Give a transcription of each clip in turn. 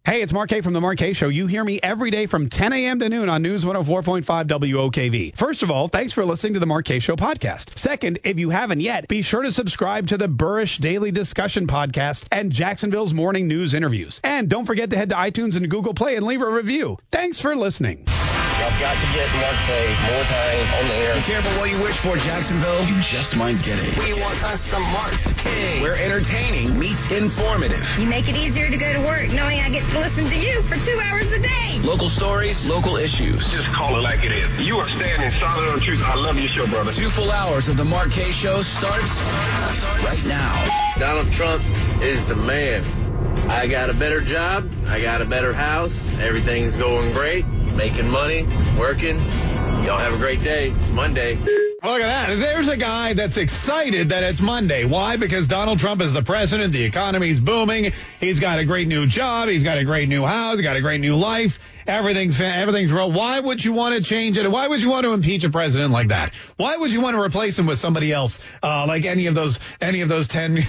Hey, it's Mark K from The Mark K Show. You hear me every day from 10 a.m. to noon on News 104.5 WOKV. First of all, thanks for listening to The Mark K Show podcast. Second, if you haven't yet, be sure to subscribe to the Burrish Daily Discussion podcast and Jacksonville's Morning News interviews. And don't forget to head to iTunes and Google Play and leave a review. Thanks for listening. I've got to get Mark K more time on the air. Be careful what you wish for, Jacksonville. You just might get it. We want us some Mark K. Where entertaining meets informative. You make it easier to go to work knowing I get to listen to you for 2 hours a day. Local stories, local issues. Just call it like it is. You are standing solid on truth. I love your show, brother. 2 full hours of the Mark K Show starts right now. Donald Trump is the man. I got a better job. I got a better house. Everything's going great. Making money, working. Y'all have a great day. It's Monday. Look at that. There's a guy that's excited that it's Monday. Why? Because Donald Trump is the president. The economy's booming. He's got a great new job. He's got a great new house. He's got a great new life. Everything's real. Why would you want to change it? Why would you want to impeach a president like that? Why would you want to replace him with somebody else, like any of those 10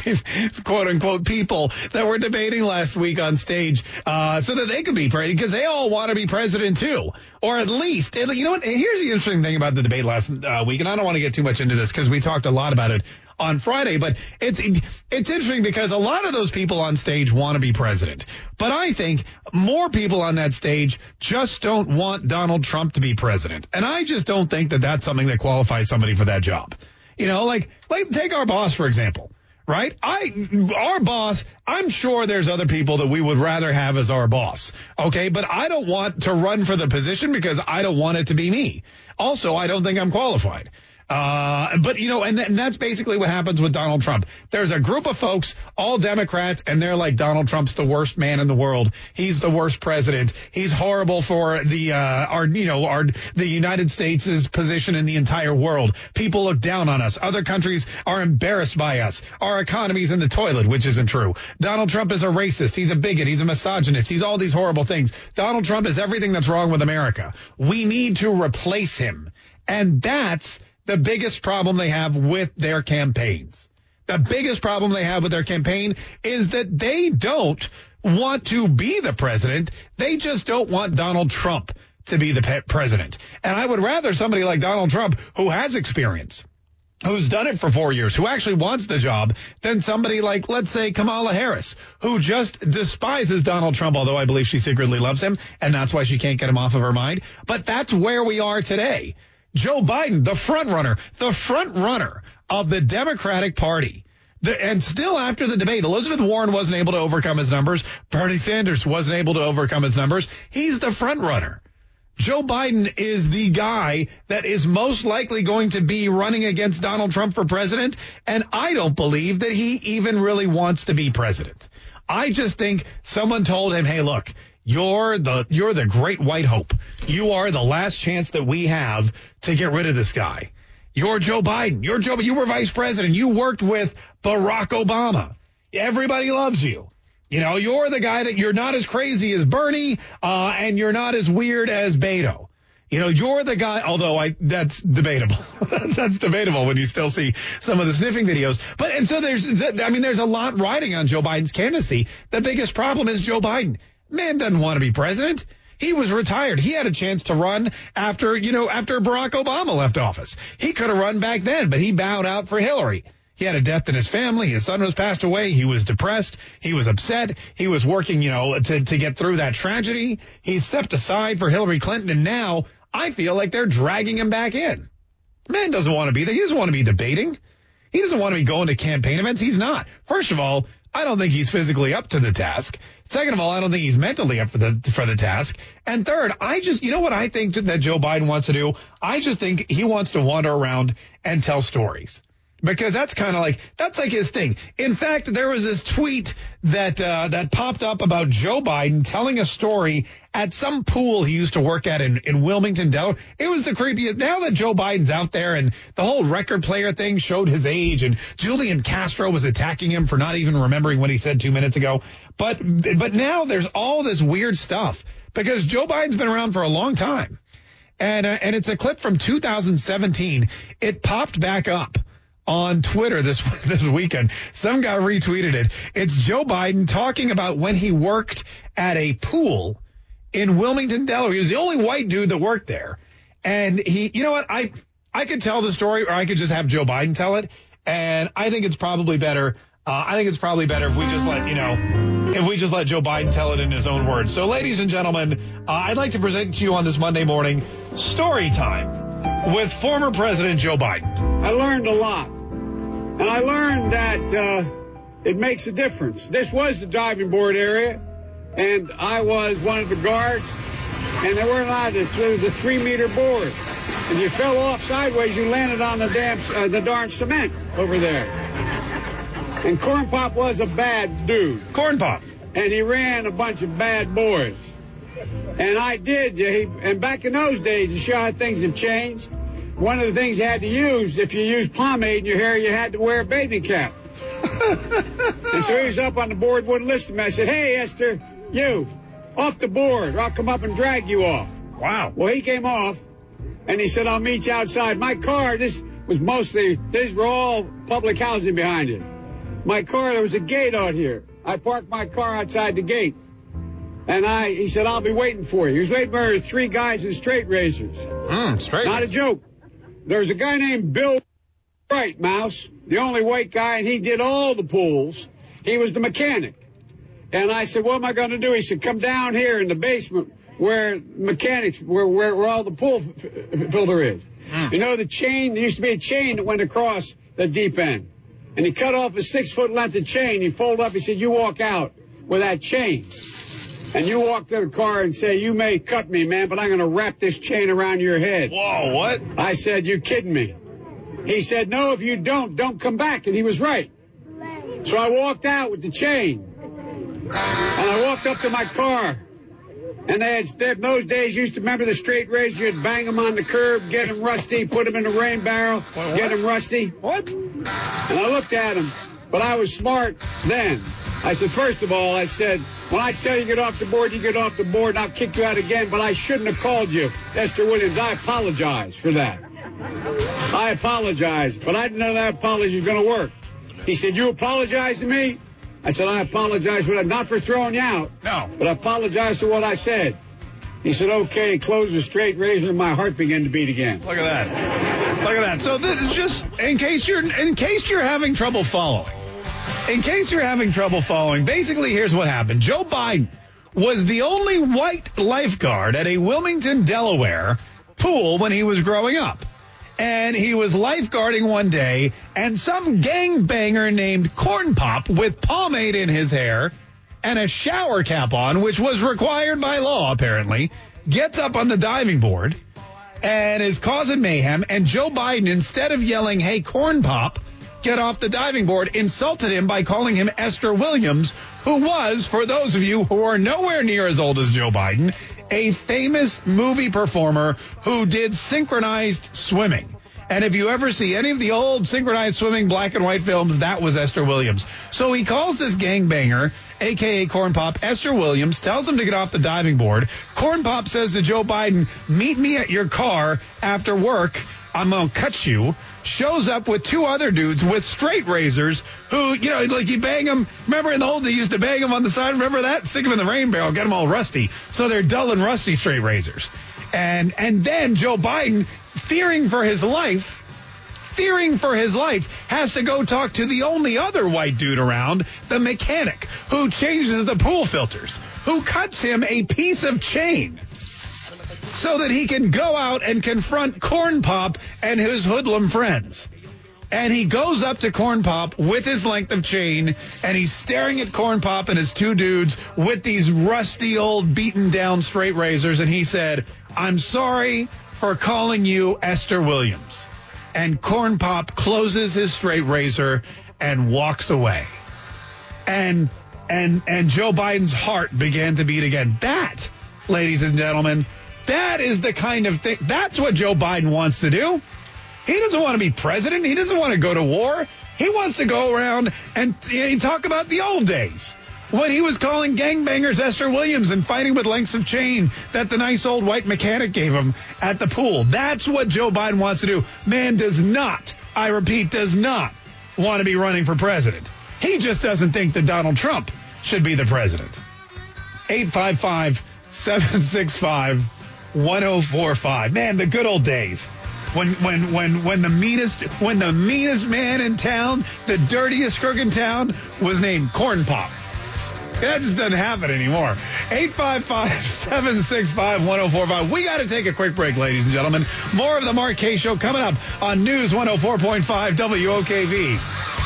quote unquote people that were debating last week on stage, so that they could be president, because they all want to be president too, or at least, you know what? Here's the interesting thing about the debate last week, and I don't want to get too much into this because we talked a lot about it on Friday, but it's interesting because a lot of those people on stage want to be president. But I think more people on that stage just don't want Donald Trump to be president. And I just don't think that that's something that qualifies somebody for that job. You know, like take our boss, for example, right? Our boss, I'm sure there's other people that we would rather have as our boss. Okay. But I don't want to run for the position because I don't want it to be me. Also, I don't think I'm qualified. But, you know, and that's basically what happens with Donald Trump. There's a group of folks, all Democrats, and they're like, Donald Trump's the worst man in the world. He's the worst president. He's horrible for the United States' position in the entire world. People look down on us. Other countries are embarrassed by us. Our economy's in the toilet, which isn't true. Donald Trump is a racist. He's a bigot. He's a misogynist. He's all these horrible things. Donald Trump is everything that's wrong with America. We need to replace him. And that's the biggest problem they have with their campaigns. The biggest problem they have with their campaign is that they don't want to be the president. They just don't want Donald Trump to be the president. And I would rather somebody like Donald Trump, who has experience, who's done it for 4 years, who actually wants the job, than somebody like, let's say, Kamala Harris, who just despises Donald Trump, although I believe she secretly loves him, and that's why she can't get him off of her mind. But that's where we are today. Joe Biden, the front runner of the Democratic Party. And still after the debate, Elizabeth Warren wasn't able to overcome his numbers. Bernie Sanders wasn't able to overcome his numbers. He's the front runner. Joe Biden is the guy that is most likely going to be running against Donald Trump for president. And I don't believe that he even really wants to be president. I just think someone told him, hey, look, you're the great white hope. You are the last chance that we have to get rid of this guy. You're Joe Biden. You were vice president. You worked with Barack Obama. Everybody loves you. You know, you're the guy that you're not as crazy as Bernie, and you're not as weird as Beto. You know, you're the guy, although that's debatable. That's debatable when you still see some of the sniffing videos. And so there's a lot riding on Joe Biden's candidacy. The biggest problem is Joe Biden. Man doesn't want to be president. He was retired. He had a chance to run after Barack Obama left office. He could have run back then, but he bowed out for Hillary. He had a death in his family. His son was passed away. He was depressed. He was upset. He was working, to get through that tragedy. He stepped aside for Hillary Clinton, and now I feel like they're dragging him back in. Man doesn't want to be there. He doesn't want to be debating. He doesn't want to be going to campaign events. He's not. First of all, I don't think he's physically up to the task. Second of all, I don't think he's mentally up for the task. And third, you know what I think that Joe Biden wants to do? I just think he wants to wander around and tell stories. Because that's like his thing. In fact, there was this tweet that popped up about Joe Biden telling a story at some pool he used to work at in Wilmington, Delaware. It was the creepiest. Now that Joe Biden's out there and the whole record player thing showed his age, and Julian Castro was attacking him for not even remembering what he said 2 minutes ago. But now there's all this weird stuff because Joe Biden's been around for a long time. And it's a clip from 2017. It popped back up on Twitter this weekend. Some guy retweeted it. It's Joe Biden talking about when he worked at a pool in Wilmington, Delaware. He was the only white dude that worked there. And he, you know what? I could tell the story, or I could just have Joe Biden tell it. And I think it's probably better. If we just let Joe Biden tell it in his own words. So, ladies and gentlemen, I'd like to present to you on this Monday morning story time with former President Joe Biden. I learned a lot. And I learned that it makes a difference. This was the diving board area, and I was one of the guards, and they weren't allowed to through the 3-meter board. If you fell off sideways, you landed on the darn cement over there. And Corn Pop was a bad dude. Corn Pop. And he ran a bunch of bad boys. And I did. And back in those days, you show how things have changed. One of the things you had to use, if you used pomade in your hair, you had to wear a bathing cap. And so he was up on the board, wouldn't listen to me. I said, hey, Esther, you, off the board, or I'll come up and drag you off. Wow. Well, he came off, and he said, I'll meet you outside. My car, these were all public housing behind it. My car, there was a gate out here. I parked my car outside the gate. And he said, I'll be waiting for you. He was waiting for 3 guys in straight razors. Not a joke. There was a guy named Bill Wright, Mouse, the only white guy, and he did all the pools. He was the mechanic. And I said, what am I going to do? He said, come down here in the basement where mechanics, where all the pool filter is. You know the chain? There used to be a chain that went across the deep end. And he cut off a 6-foot length of chain. He folded up. He said, you walk out with that chain. And you walk to the car and say, you may cut me, man, but I'm going to wrap this chain around your head. Whoa, what? I said, you kidding me? He said, no, if you don't come back. And he was right. So I walked out with the chain. And I walked up to my car. And in those days, you used to remember the straight razor. You'd bang them on the curb, get them rusty, put them in a rain barrel, get them rusty. What? And I looked at him, but I was smart then. I said, first of all, I said, when I tell you get off the board, you get off the board, and I'll kick you out again, but I shouldn't have called you Esther Williams. I apologize for that. I apologize, but I didn't know that apology was going to work. He said, you apologize to me? I said, I apologize for that, not for throwing you out. No. But I apologize for what I said. He said, okay, closed the straight razor, and my heart began to beat again. Look at that. So this is just in case you're having trouble following. Basically, here's what happened. Joe Biden was the only white lifeguard at a Wilmington, Delaware pool when he was growing up. And he was lifeguarding one day, and some gangbanger named Corn Pop with pomade in his hair and a shower cap on, which was required by law, apparently, gets up on the diving board and is causing mayhem. And Joe Biden, instead of yelling, hey, Corn Pop, get off the diving board, insulted him by calling him Esther Williams, who was, for those of you who are nowhere near as old as Joe Biden, a famous movie performer who did synchronized swimming. And if you ever see any of the old synchronized swimming black and white films, that was Esther Williams. So he calls this gangbanger, a.k.a. Corn Pop, Esther Williams, tells him to get off the diving board. Corn Pop says to Joe Biden, meet me at your car after work. I'm going to cut you. Shows up with 2 other dudes with straight razors who, like you bang them. Remember in the old, they used to bang them on the side. Remember that? Stick them in the rain barrel, get them all rusty. So they're dull and rusty straight razors. And then Joe Biden, fearing for his life, has to go talk to the only other white dude around, the mechanic, who changes the pool filters, who cuts him a piece of chain so that he can go out and confront Corn Pop and his hoodlum friends. And he goes up to Corn Pop with his length of chain, and he's staring at Corn Pop and his 2 dudes with these rusty old beaten down straight razors. And he said, I'm sorry for calling you Esther Williams. And Corn Pop closes his straight razor and walks away. And Joe Biden's heart began to beat again. That, ladies and gentlemen, that is the kind of thing. That's what Joe Biden wants to do. He doesn't want to be president. He doesn't want to go to war. He wants to go around and talk about the old days when he was calling gangbangers Esther Williams and fighting with lengths of chain that the nice old white mechanic gave him at the pool. That's what Joe Biden wants to do. Man does not, I repeat, does not want to be running for president. He just doesn't think that Donald Trump should be the president. 855-765-1045. Man, the good old days. When the meanest man in town, the dirtiest crook in town, was named Corn Pop. That just doesn't happen anymore. 855-765-1045. We got to take a quick break, ladies and gentlemen. More of the Mark Kaye Show coming up on News 104.5 WOKV.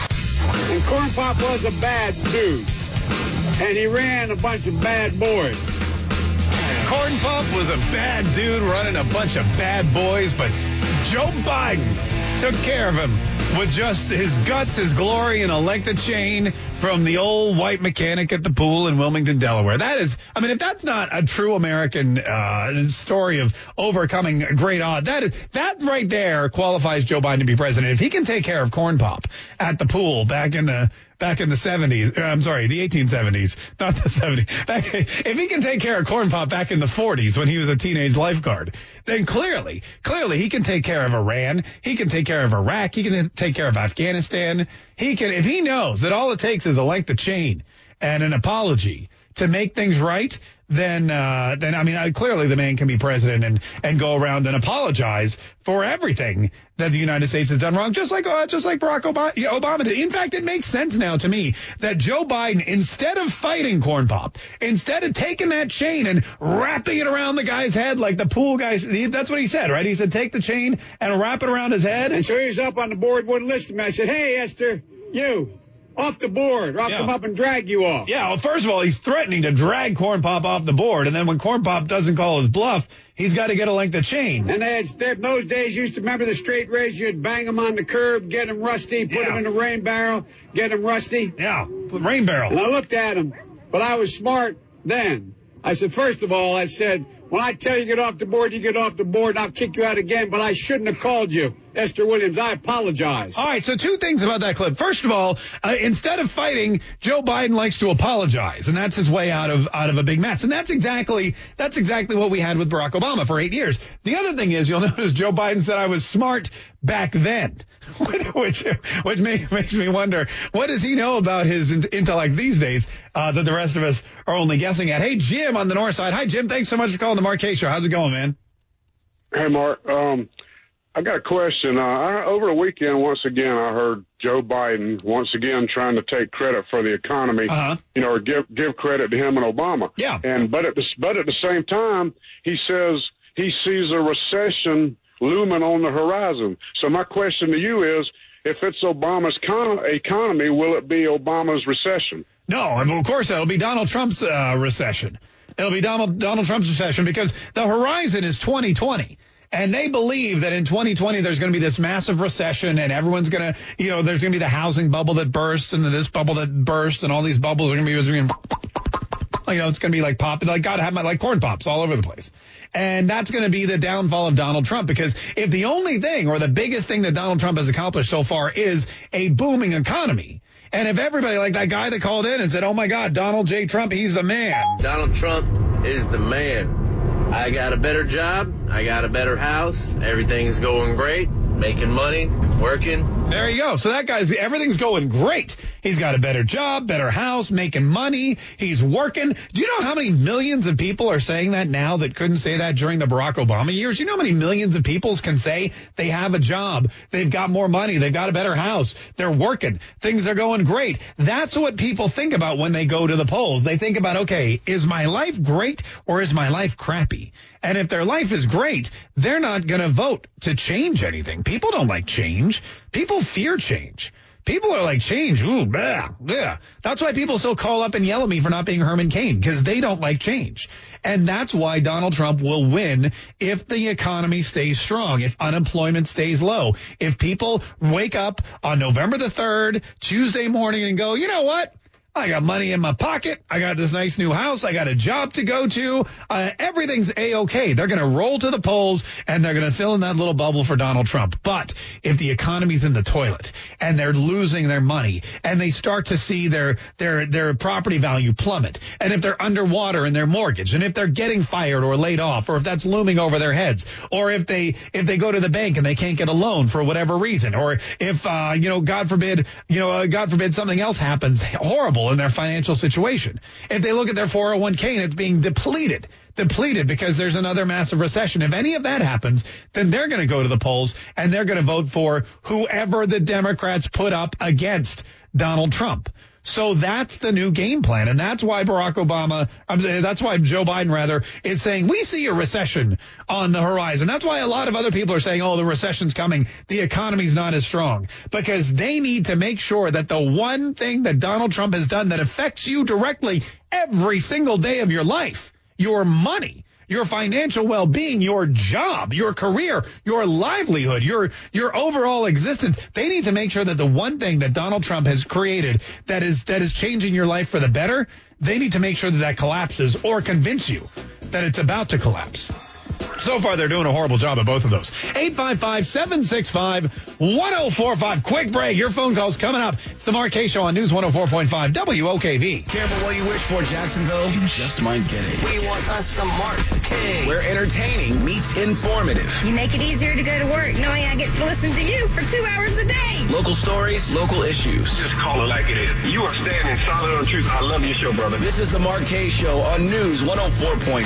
And Corn Pop was a bad dude. And he ran a bunch of bad boys. Corn Pop was a bad dude running a bunch of bad boys, but Joe Biden took care of him with just his guts, his glory, and a length of chain from the old white mechanic at the pool in Wilmington, Delaware. That is, I mean, if that's not a true American story of overcoming great odds, that right there qualifies Joe Biden to be president. If he can take care of Corn Pop at the pool back in the 70s, I'm sorry, the 1870s, not the 70s. If he can take care of Corn Pop back in the 40s when he was a teenage lifeguard, then clearly he can take care of Iran. He can take care of Iraq. He can take care of Afghanistan. He can, if he knows that all it takes is a length of chain and an apology to make things right, then I mean, clearly the man can be president and go around and apologize for everything that the United States has done wrong, just like Barack Obama did. In fact, it makes sense now to me that Joe Biden, instead of fighting Corn Pop, instead of taking that chain and wrapping it around the guy's head like the pool guys, that's what he said, right? He said, take the chain and wrap it around his head. And so he was up on the board, wouldn't listen to me. I said, hey, Esther, you. Off the board, or I'll come up and drag you off. Yeah, well, first of all, he's threatening to drag Corn Pop off the board, and then when Corn Pop doesn't call his bluff, he's got to get a length of chain. And those days used to remember the straight race. You'd bang them on the curb, get them rusty, put them in the rain barrel, get them rusty. Yeah, rain barrel. And I looked at him, but I was smart then. I said, first of all, when I tell you get off the board, you get off the board, and I'll kick you out again, but I shouldn't have called you, Esther Williams. I apologize. All right, so two things about that clip. First of all, instead of fighting, Joe Biden likes to apologize, and that's his way out of a big mess. And that's exactly what we had with Barack Obama for 8 years. The other thing is, you'll notice Joe Biden said I was smart back then, which makes me wonder, what does he know about his intellect these days that the rest of us are only guessing at? Hey, Jim on the north side. Hi, Jim. Thanks so much for calling the Mark Kaye Show. How's it going, man? Hey, Mark. I got a question. Over the weekend, once again, I heard Joe Biden once again trying to take credit for the economy, or give credit to him and Obama. Yeah. But at the same time, he says he sees a recession looming on the horizon. So my question to you is, if it's Obama's economy, will it be Obama's recession? No, of course it'll be Donald Trump's recession. It'll be Donald Trump's recession because the horizon is 2020. And they believe that in 2020, there's going to be this massive recession and everyone's going to, there's going to be the housing bubble that bursts and this bubble that bursts and all these bubbles are going to be, it's going to be like pop, like God have like Corn Pops all over the place. And that's going to be the downfall of Donald Trump, because if the only thing or the biggest thing that Donald Trump has accomplished so far is a booming economy, and if everybody, like that guy that called in and said, oh my God, Donald J. Trump, he's the man. Donald Trump is the man. I got a better job. I got a better house. Everything's going great. Making money, working. There you go. So that guy's, everything's going great. He's got a better job, better house, making money. He's working. Do you know how many millions of people are saying that now that couldn't say that during the Barack Obama years? You know how many millions of people can say they have a job, they've got more money, they've got a better house, they're working, things are going great. That's what people think about when they go to the polls. They think about, okay, is my life great or is my life crappy? And if their life is great, they're not going to vote to change anything. People don't like change. People fear change. People are like, change, ooh, blah, blah. That's why people still call up and yell at me for not being Herman Cain, because they don't like change. And that's why Donald Trump will win if the economy stays strong, if unemployment stays low, if people wake up on November the 3rd, Tuesday morning, and go, you know what? I got money in my pocket. I got this nice new house. I got a job to go to. Everything's A-okay. They're going to roll to the polls, and they're going to fill in that little bubble for Donald Trump. But if the economy's in the toilet and they're losing their money and they start to see their property value plummet, and if they're underwater in their mortgage, and if they're getting fired or laid off, or if that's looming over their heads, or if they go to the bank and they can't get a loan for whatever reason, or if God forbid something else happens horrible in their financial situation. If they look at their 401k and it's being depleted because there's another massive recession. If any of that happens, then they're going to go to the polls and they're going to vote for whoever the Democrats put up against Donald Trump. So that's the new game plan. And that's why Joe Biden is saying we see a recession on the horizon. That's why a lot of other people are saying, oh, the recession's coming. The economy's not as strong, because they need to make sure that the one thing that Donald Trump has done that affects you directly every single day of your life, your money, your financial well-being, your job, your career, your livelihood, your overall existence. They need to make sure that the one thing that Donald Trump has created that is changing your life for the better, they need to make sure that collapses or convince you that it's about to collapse. So far, they're doing a horrible job of both of those. 855-765-1045. Quick break. Your phone call's coming up. It's the Mark Kaye Show on News 104.5 WOKV. Careful what you wish for, Jacksonville. You just might get it. We want us some Mark Kaye. Where entertaining meets informative. You make it easier to go to work knowing I get to listen to you for 2 hours a day. Local stories, local issues. Just call it like it is. You are standing solid on truth. I love your show, brother. This is the Mark Kaye Show on News 104.5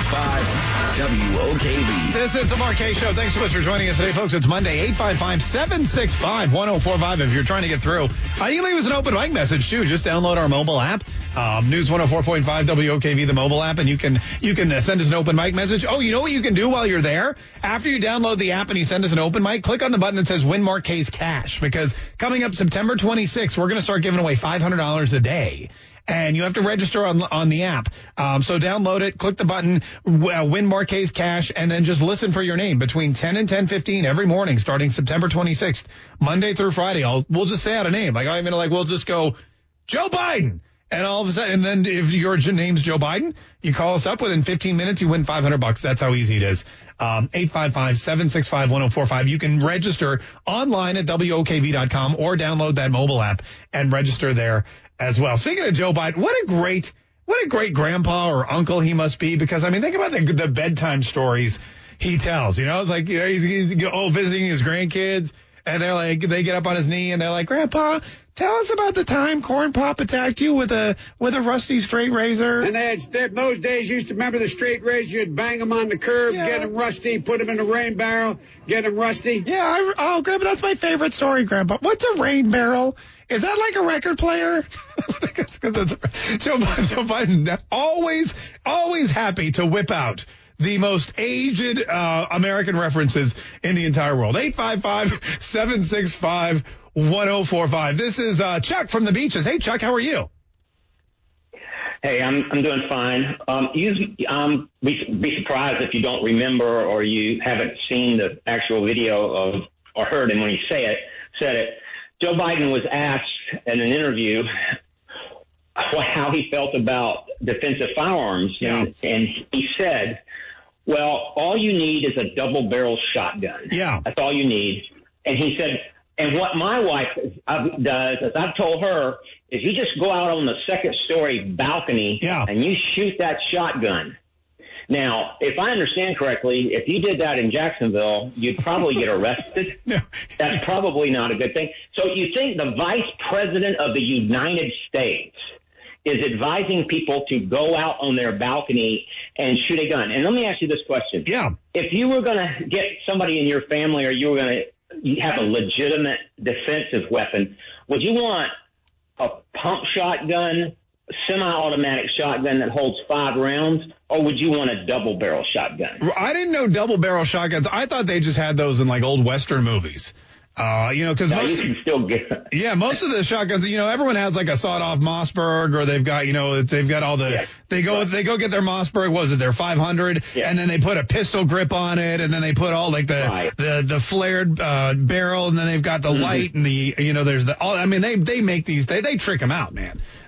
WOKV. This is the Mark Kaye Show. Thanks so much for joining us today, folks. It's Monday, 855-765-1045. If you're trying to get through, you can leave us an open mic message, too. Just download our mobile app, News 104.5 WOKV, the mobile app, and you can send us an open mic message. Oh, you know what you can do while you're there? After you download the app and you send us an open mic, click on the button that says Win Mark Kaye's Cash, because coming up September 26th, we're going to start giving away $500 a day. And you have to register on the app. So download it, click the button, Win Mark Kaye's Cash, and then just listen for your name between 10 and 10:15 every morning starting September 26th, Monday through Friday. We'll just say out a name. We'll just go, Joe Biden. And all of a sudden, and then if your name's Joe Biden, you call us up within 15 minutes, you win $500. That's how easy it is. 855-765-1045. You can register online at WOKV.com or download that mobile app and register there as well. Speaking of Joe Biden, what a great grandpa or uncle he must be, because think about the bedtime stories he tells. It's like, he's visiting his grandkids, and they're like, they get up on his knee and they're like, Grandpa, tell us about the time Corn Pop attacked you with a rusty straight razor. And those days used to remember the straight razor. You'd bang them on the curb, get them rusty, put them in a rain barrel, get them rusty. Yeah, Grandpa, that's my favorite story, Grandpa. What's a rain barrel? Is that like a record player? Joe Biden, always happy to whip out the most aged American references in the entire world. 855-765-1045. This is Chuck from the Beaches. Hey, Chuck, how are you? Hey, I'm doing fine. Be surprised if you don't remember or you haven't seen the actual video of or heard him when he said it. Joe Biden was asked in an interview how he felt about defensive firearms, and he said, well, all you need is a double-barrel shotgun. Yeah. That's all you need. And he said, and what my wife does is I've told her, is you just go out on the second-story balcony and you shoot that shotgun. Now, if I understand correctly, if you did that in Jacksonville, you'd probably get arrested. No. That's probably not a good thing. So you think the Vice President of the United States is advising people to go out on their balcony and shoot a gun? And let me ask you this question. Yeah. If you were going to get somebody in your family or you were going to have a legitimate defensive weapon, would you want a pump shotgun, semi-automatic shotgun that holds 5 rounds, or would you want a double-barrel shotgun? I didn't know double-barrel shotguns. I thought they just had those in like old Western movies. Because you can still get them. Yeah, most of the shotguns, everyone has like a sawed-off Mossberg, or they've got all the they go get their Mossberg. Was it their 500? Yeah. And then they put a pistol grip on it, and then they put all like the flared barrel, and then they've got the light and the there's they make these they trick them out, man.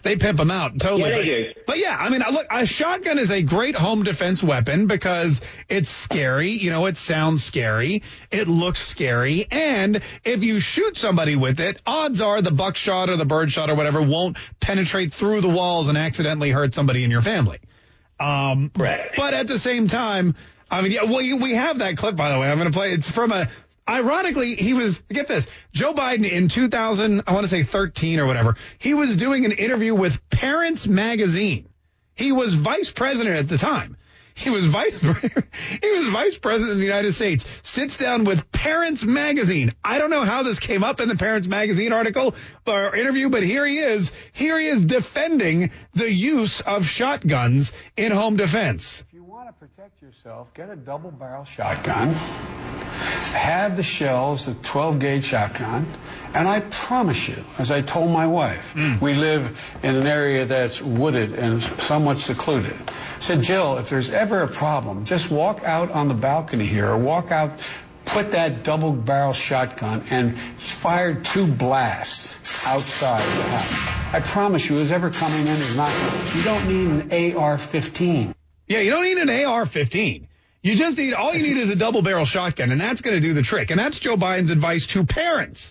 They pimp them out totally. Yeah, they do. But yeah, I mean, look, a shotgun is a great home defense weapon because it's scary. You know, it sounds scary. It looks scary. And if you shoot somebody with it, odds are the buckshot or the birdshot or whatever won't penetrate through the walls and accidentally hurt somebody in your family. Correct. But at the same time, I mean, yeah, well, we have that clip, by the way. I'm going to play. It's from ironically, he was, get this, Joe Biden in 2013 or whatever, he was doing an interview with Parents Magazine. He was vice president at the time. He was vice president of the United States, sits down with Parents Magazine. I don't know how this came up in the Parents Magazine article or interview, but here he is. Here he is defending the use of shotguns in home defense. If you want to protect yourself, get a double-barrel shotgun. Have the shells, a 12-gauge shotgun, and I promise you, as I told my wife, we live in an area that's wooded and somewhat secluded. I said, Jill, if there's ever a problem, just walk out on the balcony here or walk out, put that double-barrel shotgun and fire 2 blasts outside the house. I promise you, who's ever coming in is not, you don't need an AR-15. Yeah, you don't need an AR-15. You just need, all you need is a double-barrel shotgun, and that's going to do the trick. And that's Joe Biden's advice to parents.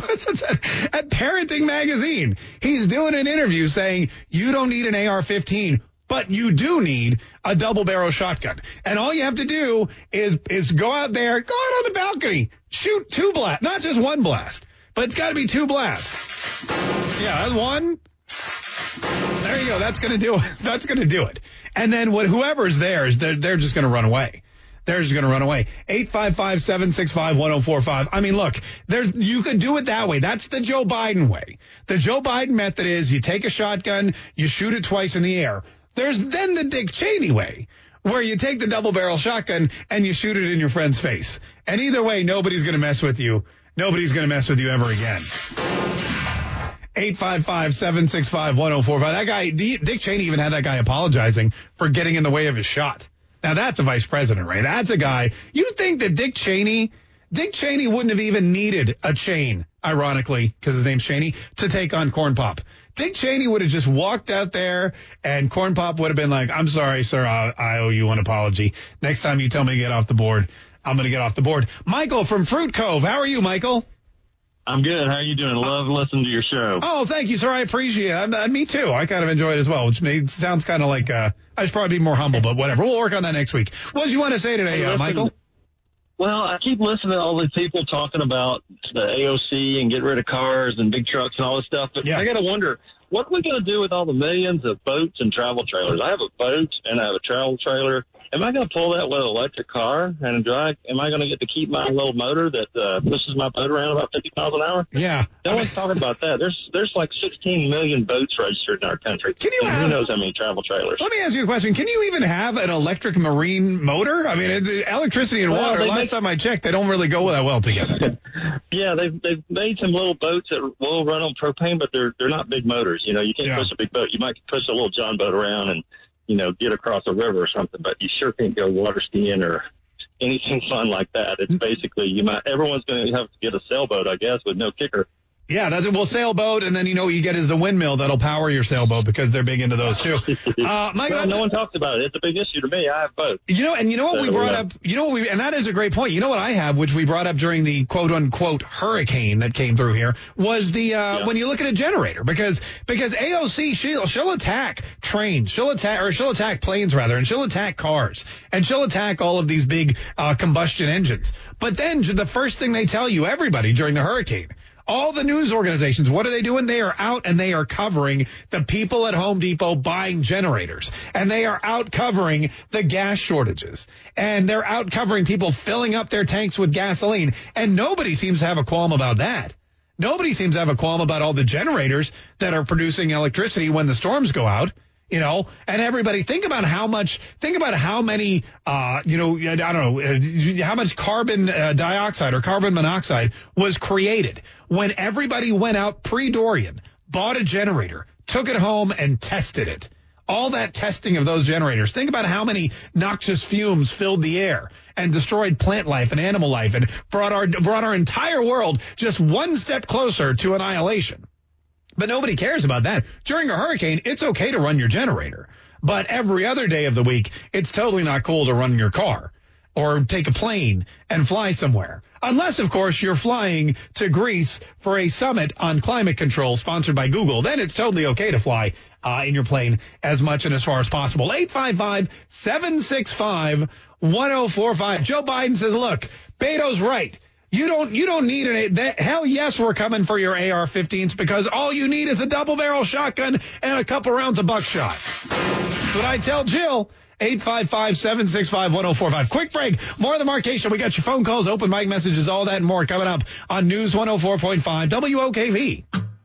At Parenting Magazine, he's doing an interview saying you don't need an AR-15, but you do need a double-barrel shotgun. And all you have to do is go out there, go out on the balcony, shoot 2 blasts, not just 1 blast, but it's got to be 2 blasts. Yeah, that's 1. There you go. That's going to do it. That's going to do it. And then whoever's there, they're just going to run away. They're just going to run away. 855-765-1045. I mean, look, you could do it that way. That's the Joe Biden way. The Joe Biden method is you take a shotgun, you shoot it twice in the air. There's then the Dick Cheney way, where you take the double-barrel shotgun and you shoot it in your friend's face. And either way, nobody's going to mess with you. Nobody's going to mess with you ever again. 855-765-1045. That guy, Dick Cheney even had that guy apologizing for getting in the way of his shot. Now, that's a vice president, right? That's a guy. You think that Dick Cheney wouldn't have even needed a chain, ironically, because his name's Cheney, to take on Corn Pop. Dick Cheney would have just walked out there and Corn Pop would have been like, I'm sorry, sir, I owe you an apology. Next time you tell me to get off the board, I'm going to get off the board. Michael from Fruit Cove. How are you, Michael? I'm good. How are you doing? Love listening to your show. Oh, thank you, sir. I appreciate it. Me too. I kind of enjoy it as well, which sounds kind of like I should probably be more humble, but whatever. We'll work on that next week. What did you want to say today, Michael? Well, I keep listening to all these people talking about the AOC and get rid of cars and big trucks and all this stuff, but I got to wonder, what are we going to do with all the millions of boats and travel trailers? I have a boat and I have a travel trailer. Am I going to pull that with an electric car and drive? Am I going to get to keep my little motor that pushes my boat around about 50 miles an hour? Yeah. No one's talking about that. There's like 16 million boats registered in our country. Who knows how many travel trailers? Let me ask you a question. Can you even have an electric marine motor? I mean, electricity and water, last time I checked, they don't really go that well together. Yeah, they've made some little boats that will run on propane, but they're not big motors. You know, you can't push a big boat. You might push a little John boat around and, you know, get across a river or something, but you sure can't go water skiing or anything fun like that. It's basically, everyone's going to have to get a sailboat, I guess, with no kicker. Yeah, that's it. Well, sailboat, and then what you get is the windmill that'll power your sailboat because they're big into those too. Michael, no one talks about it. It's a big issue to me. I have both. You know what we brought up? And that is a great point. You know what I have, which we brought up during the quote unquote hurricane that came through here, was the when you look at a generator because AOC she'll attack trains, she'll attack planes rather, and she'll attack cars, and she'll attack all of these big combustion engines. But then the first thing they tell you, everybody during the hurricane. All the news organizations, what are they doing? They are out and they are covering the people at Home Depot buying generators. And they are out covering the gas shortages. And they're out covering people filling up their tanks with gasoline. And nobody seems to have a qualm about that. Nobody seems to have a qualm about all the generators that are producing electricity when the storms go out. You know, and everybody think about how many, I don't know, how much carbon dioxide or carbon monoxide was created when everybody went out pre-Dorian, bought a generator, took it home and tested it. All that testing of those generators. Think about how many noxious fumes filled the air and destroyed plant life and animal life and brought our entire world just one step closer to annihilation. But nobody cares about that. During a hurricane, it's okay to run your generator. But every other day of the week, it's totally not cool to run your car or take a plane and fly somewhere. Unless, of course, you're flying to Greece for a summit on climate control sponsored by Google. Then it's totally okay to fly in your plane as much and as far as possible. 855-765-1045. Joe Biden says, look, Beto's right. You don't need hell yes, we're coming for your AR-15s because all you need is a double-barrel shotgun and a couple rounds of buckshot. That's what I tell Jill. 855-765-1045. Quick break. More of the Mark Kaye Show. We got your phone calls, open mic messages, all that and more coming up on News 104.5 WOKV.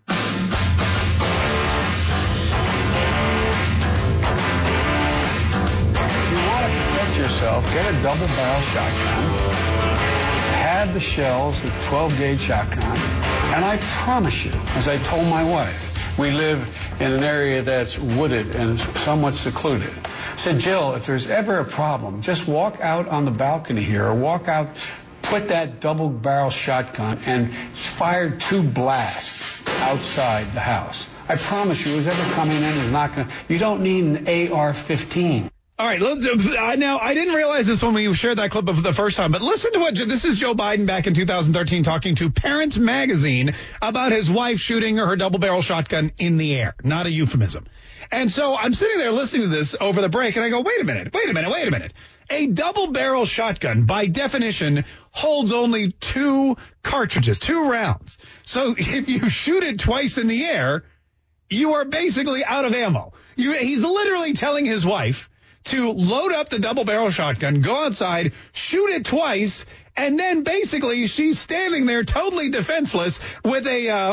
If you want to protect yourself, get a double-barrel shotgun. Add the shells, the 12-gauge shotgun. And I promise you, as I told my wife, we live in an area that's wooded and somewhat secluded. I said, Jill, if there's ever a problem, just walk out on the balcony here or walk out, put that double-barrel shotgun and fire 2 blasts outside the house. I promise you, whoever's ever coming in is not going to, you don't need an AR-15. All right, now I didn't realize this when we shared that clip of the first time, but listen to this is Joe Biden back in 2013 talking to Parents Magazine about his wife shooting her double-barrel shotgun in the air, not a euphemism. And so I'm sitting there listening to this over the break, and I go, wait a minute. A double-barrel shotgun, by definition, holds only 2 cartridges, 2 rounds. So if you shoot it twice in the air, you are basically out of ammo. He's literally telling his wife to load up the double-barrel shotgun, go outside, shoot it twice, and then basically she's standing there totally defenseless with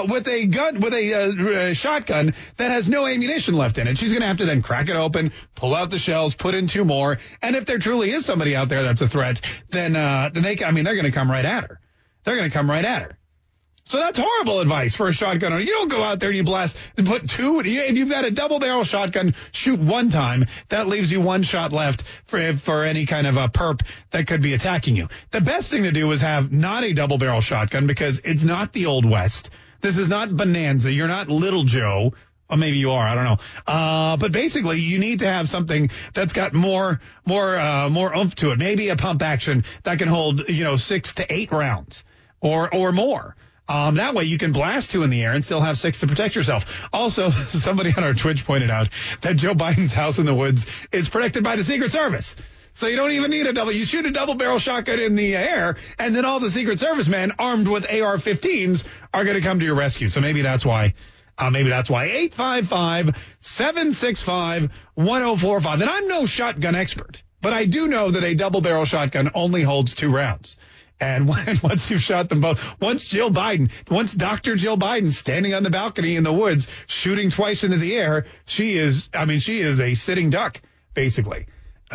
a shotgun that has no ammunition left in it. She's going to have to then crack it open, pull out the shells, put in 2 more, and if there truly is somebody out there that's a threat, then they're going to come right at her. They're going to come right at her. So that's horrible advice for a shotgun. You don't go out there and you blast and put 2. If you've got a double-barrel shotgun, shoot 1 time. That leaves you 1 shot left for any kind of a perp that could be attacking you. The best thing to do is have not a double-barrel shotgun because it's not the Old West. This is not Bonanza. You're not Little Joe. Or maybe you are. I don't know. But basically, you need to have something that's got more oomph to it. Maybe a pump action that can hold 6 to 8 rounds or more. That way you can blast 2 in the air and still have 6 to protect yourself. Also, somebody on our Twitch pointed out that Joe Biden's house in the woods is protected by the Secret Service. So you don't even need you shoot a double-barrel shotgun in the air, and then all the Secret Service men armed with AR-15s are going to come to your rescue. So maybe that's why. 855-765-1045. And I'm no shotgun expert, but I do know that a double-barrel shotgun only holds 2 rounds. And once you've shot them both, once Dr. Jill Biden standing on the balcony in the woods shooting twice into the air, she is a sitting duck, basically.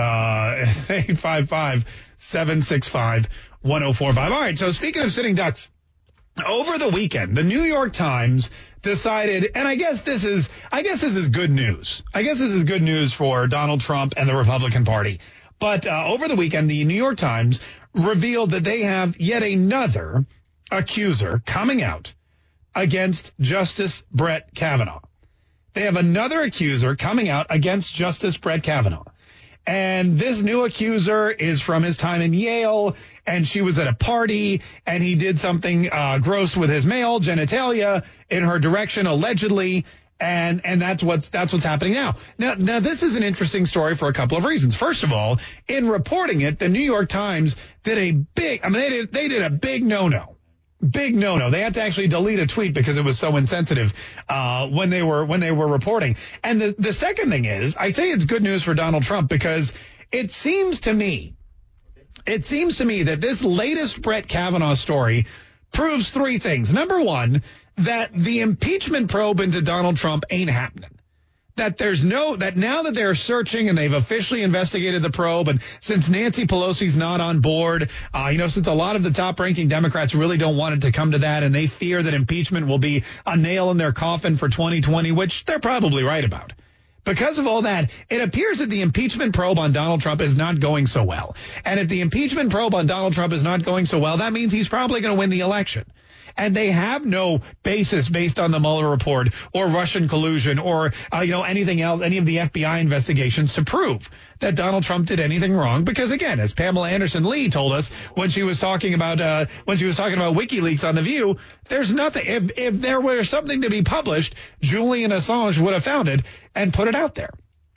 855-765-1045. All right, so speaking of sitting ducks, over the weekend, the New York Times decided, and I guess this is good news. I guess this is good news for Donald Trump and the Republican Party. But over the weekend, the New York Times revealed that they have yet another accuser coming out against Justice Brett Kavanaugh. They have another accuser coming out against Justice Brett Kavanaugh. And this new accuser is from his time in Yale, and she was at a party, and he did something gross with his male genitalia in her direction, allegedly. And that's what's happening now. Now this is an interesting story for a couple of reasons. First of all, in reporting it, the New York Times did a big no-no. Big no-no. They had to actually delete a tweet because it was so insensitive when they were reporting. And the second thing is, I say it's good news for Donald Trump because it seems to me that this latest Brett Kavanaugh story proves 3 things. Number one, that the impeachment probe into Donald Trump ain't happening. That now that they're searching and they've officially investigated the probe, and since Nancy Pelosi's not on board, since a lot of the top-ranking Democrats really don't want it to come to that, and they fear that impeachment will be a nail in their coffin for 2020, which they're probably right about. Because of all that, it appears that the impeachment probe on Donald Trump is not going so well. And if the impeachment probe on Donald Trump is not going so well, that means he's probably going to win the election. And they have no basis based on the Mueller report or Russian collusion or, anything else, any of the FBI investigations to prove that Donald Trump did anything wrong. Because, again, as Pamela Anderson-Lee told us when she was talking about WikiLeaks on The View, there's nothing. If there were something to be published, Julian Assange would have found it and put it out there.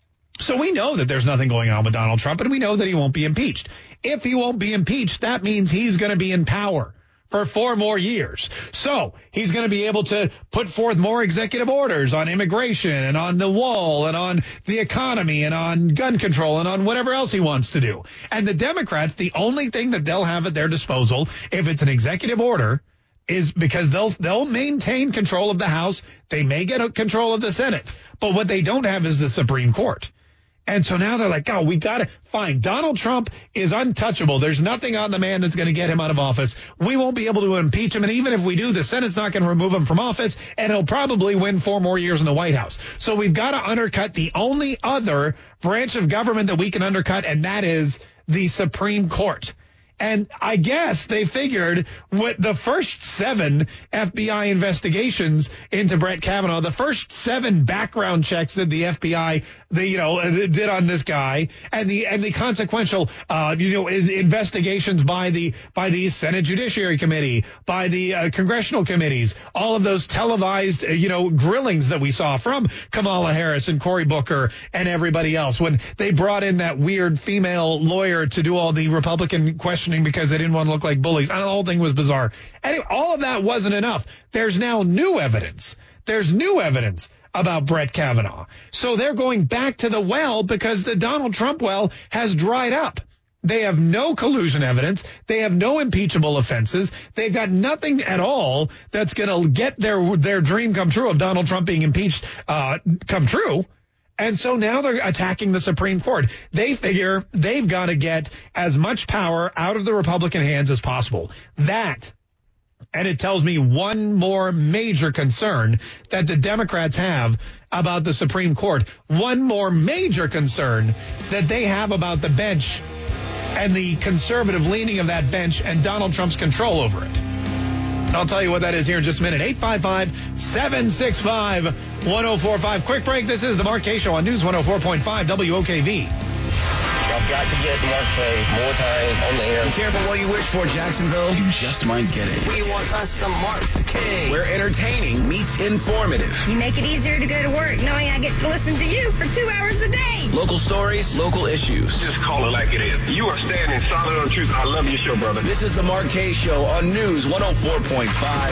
So we know that there's nothing going on with Donald Trump, and we know that he won't be impeached. If he won't be impeached, that means he's going to be in power for 4 more years. So he's going to be able to put forth more executive orders on immigration and on the wall and on the economy and on gun control and on whatever else he wants to do. And the Democrats, the only thing that they'll have at their disposal, if it's an executive order, is because they'll maintain control of the House. They may get control of the Senate. But what they don't have is the Supreme Court. And so now they're like, oh, we got to find Donald Trump is untouchable. There's nothing on the man that's going to get him out of office. We won't be able to impeach him. And even if we do, the Senate's not going to remove him from office, and he'll probably win 4 more years in the White House. So we've got to undercut the only other branch of government that we can undercut, and that is the Supreme Court. And I guess they figured with the first 7 FBI investigations into Brett Kavanaugh, the first 7 background checks that the FBI did on this guy, and the consequential investigations by the Senate Judiciary Committee, by the congressional committees, all of those televised grillings that we saw from Kamala Harris and Cory Booker and everybody else when they brought in that weird female lawyer to do all the Republican questioning because they didn't want to look like bullies. The whole thing was bizarre. Anyway, all of that wasn't enough. There's now new evidence. There's new evidence about Brett Kavanaugh. So they're going back to the well because the Donald Trump well has dried up. They have no collusion evidence. They have no impeachable offenses. They've got nothing at all that's going to get their dream come true of Donald Trump being impeached come true. And so now they're attacking the Supreme Court. They figure they've got to get as much power out of the Republican hands as possible. That, and it tells me one more major concern that the Democrats have about the Supreme Court, one more major concern that they have about the bench and the conservative leaning of that bench and Donald Trump's control over it. I'll tell you what that is here in just a minute. 855-765-1045. Quick break. This is the Mark Kaye Show on News 104.5 WOKV. I've got to get Mark Kaye more time on the air. Be careful what you wish for, Jacksonville. You just might get it. We want us some Mark Kaye. Where entertaining meets informative. You make it easier to go to work knowing I get to listen to you for 2 hours a day. Local stories, local issues. Just call it like it is. You are standing solid on truth. I love your show, brother. This is the Mark Kaye Show on News 104.5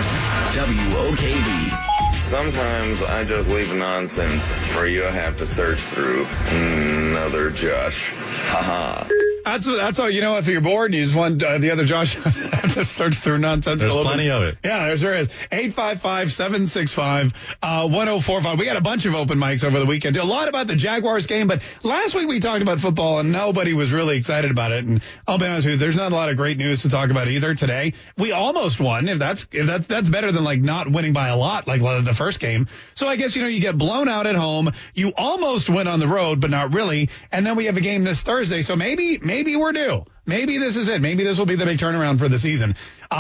WOKV. Sometimes I just leave nonsense for you to have to search through. Another Josh. Haha. That's all. If you're bored and you just want the other Josh to search through nonsense. There's plenty of it. Yeah, there is. 855-765-1045. We got a bunch of open mics over the weekend. A lot about the Jaguars game, but last week we talked about football and nobody was really excited about it. And I'll be honest with you, there's not a lot of great news to talk about either today. We almost won. If that's better than like not winning by a lot like the first game. So I guess, you get blown out at home. You almost win on the road, but not really. And then we have a game this Thursday. So maybe we're due. Maybe this is it. Maybe this will be the big turnaround for the season.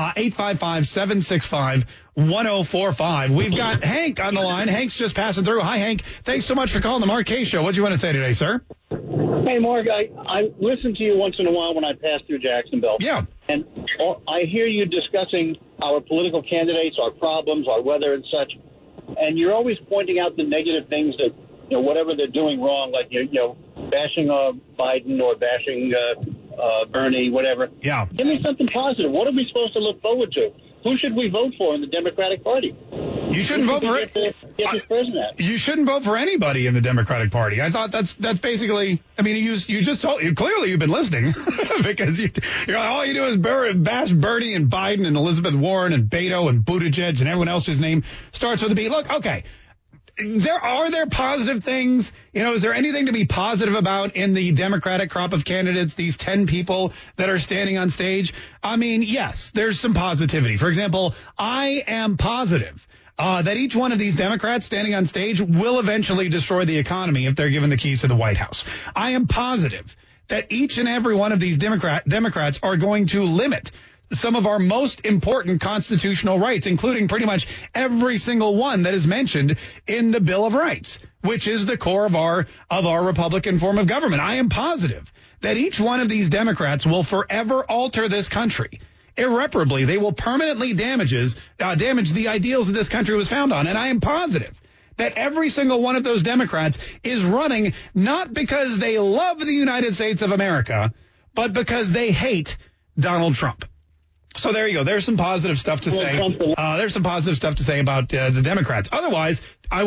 855-765-1045. We've got Hank on the line. Hank's just passing through. Hi, Hank. Thanks so much for calling the Mark Kaye Show. What do you want to say today, sir? Hey, Mark, I listen to you once in a while when I pass through Jacksonville. Yeah. And I hear you discussing our political candidates, our problems, our weather and such. And you're always pointing out the negative things that, whatever they're doing wrong, like, bashing Biden or bashing Bernie, whatever. Yeah. Give me something positive. What are we supposed to look forward to? Who should we vote for in the Democratic Party? You shouldn't vote for it. You shouldn't vote for anybody in the Democratic Party. I thought that's basically. I mean, you just told. Clearly, you've been listening because all you do is bash Bernie and Biden and Elizabeth Warren and Beto and Buttigieg and everyone else whose name starts with a B. Look, okay. Are there positive things? Is there anything to be positive about in the Democratic crop of candidates, these 10 people that are standing on stage? I mean, yes, there's some positivity. For example, I am positive that each one of these Democrats standing on stage will eventually destroy the economy if they're given the keys to the White House. I am positive that each and every one of these Democrats are going to limit some of our most important constitutional rights, including pretty much every single one that is mentioned in the Bill of Rights, which is the core of our Republican form of government. I am positive that each one of these Democrats will forever alter this country. Irreparably, they will permanently damage the ideals that this country was founded on. And I am positive that every single one of those Democrats is running not because they love the United States of America, but because they hate Donald Trump. So there you go. There's some positive stuff to say. There's some positive stuff to say about the Democrats. Otherwise,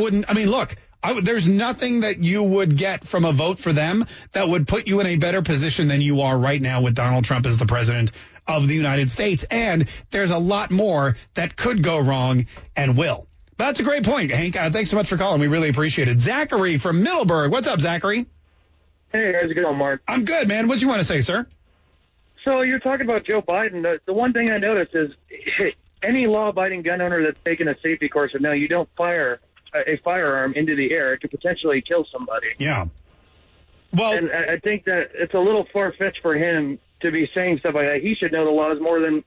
there's nothing that you would get from a vote for them that would put you in a better position than you are right now with Donald Trump as the president of the United States. And there's a lot more that could go wrong and will. That's a great point, Hank. Thanks so much for calling. We really appreciate it. Zachary from Middleburg. What's up, Zachary? Hey, how's it going, Mark? I'm good, man. What do you want to say, sir? So you're talking about Joe Biden. The one thing I noticed is any law-abiding gun owner that's taken a safety course would know you don't fire a firearm into the air. It could potentially kill somebody. Yeah. Well, and I think that it's a little far-fetched for him to be saying stuff like that. He should know the laws more than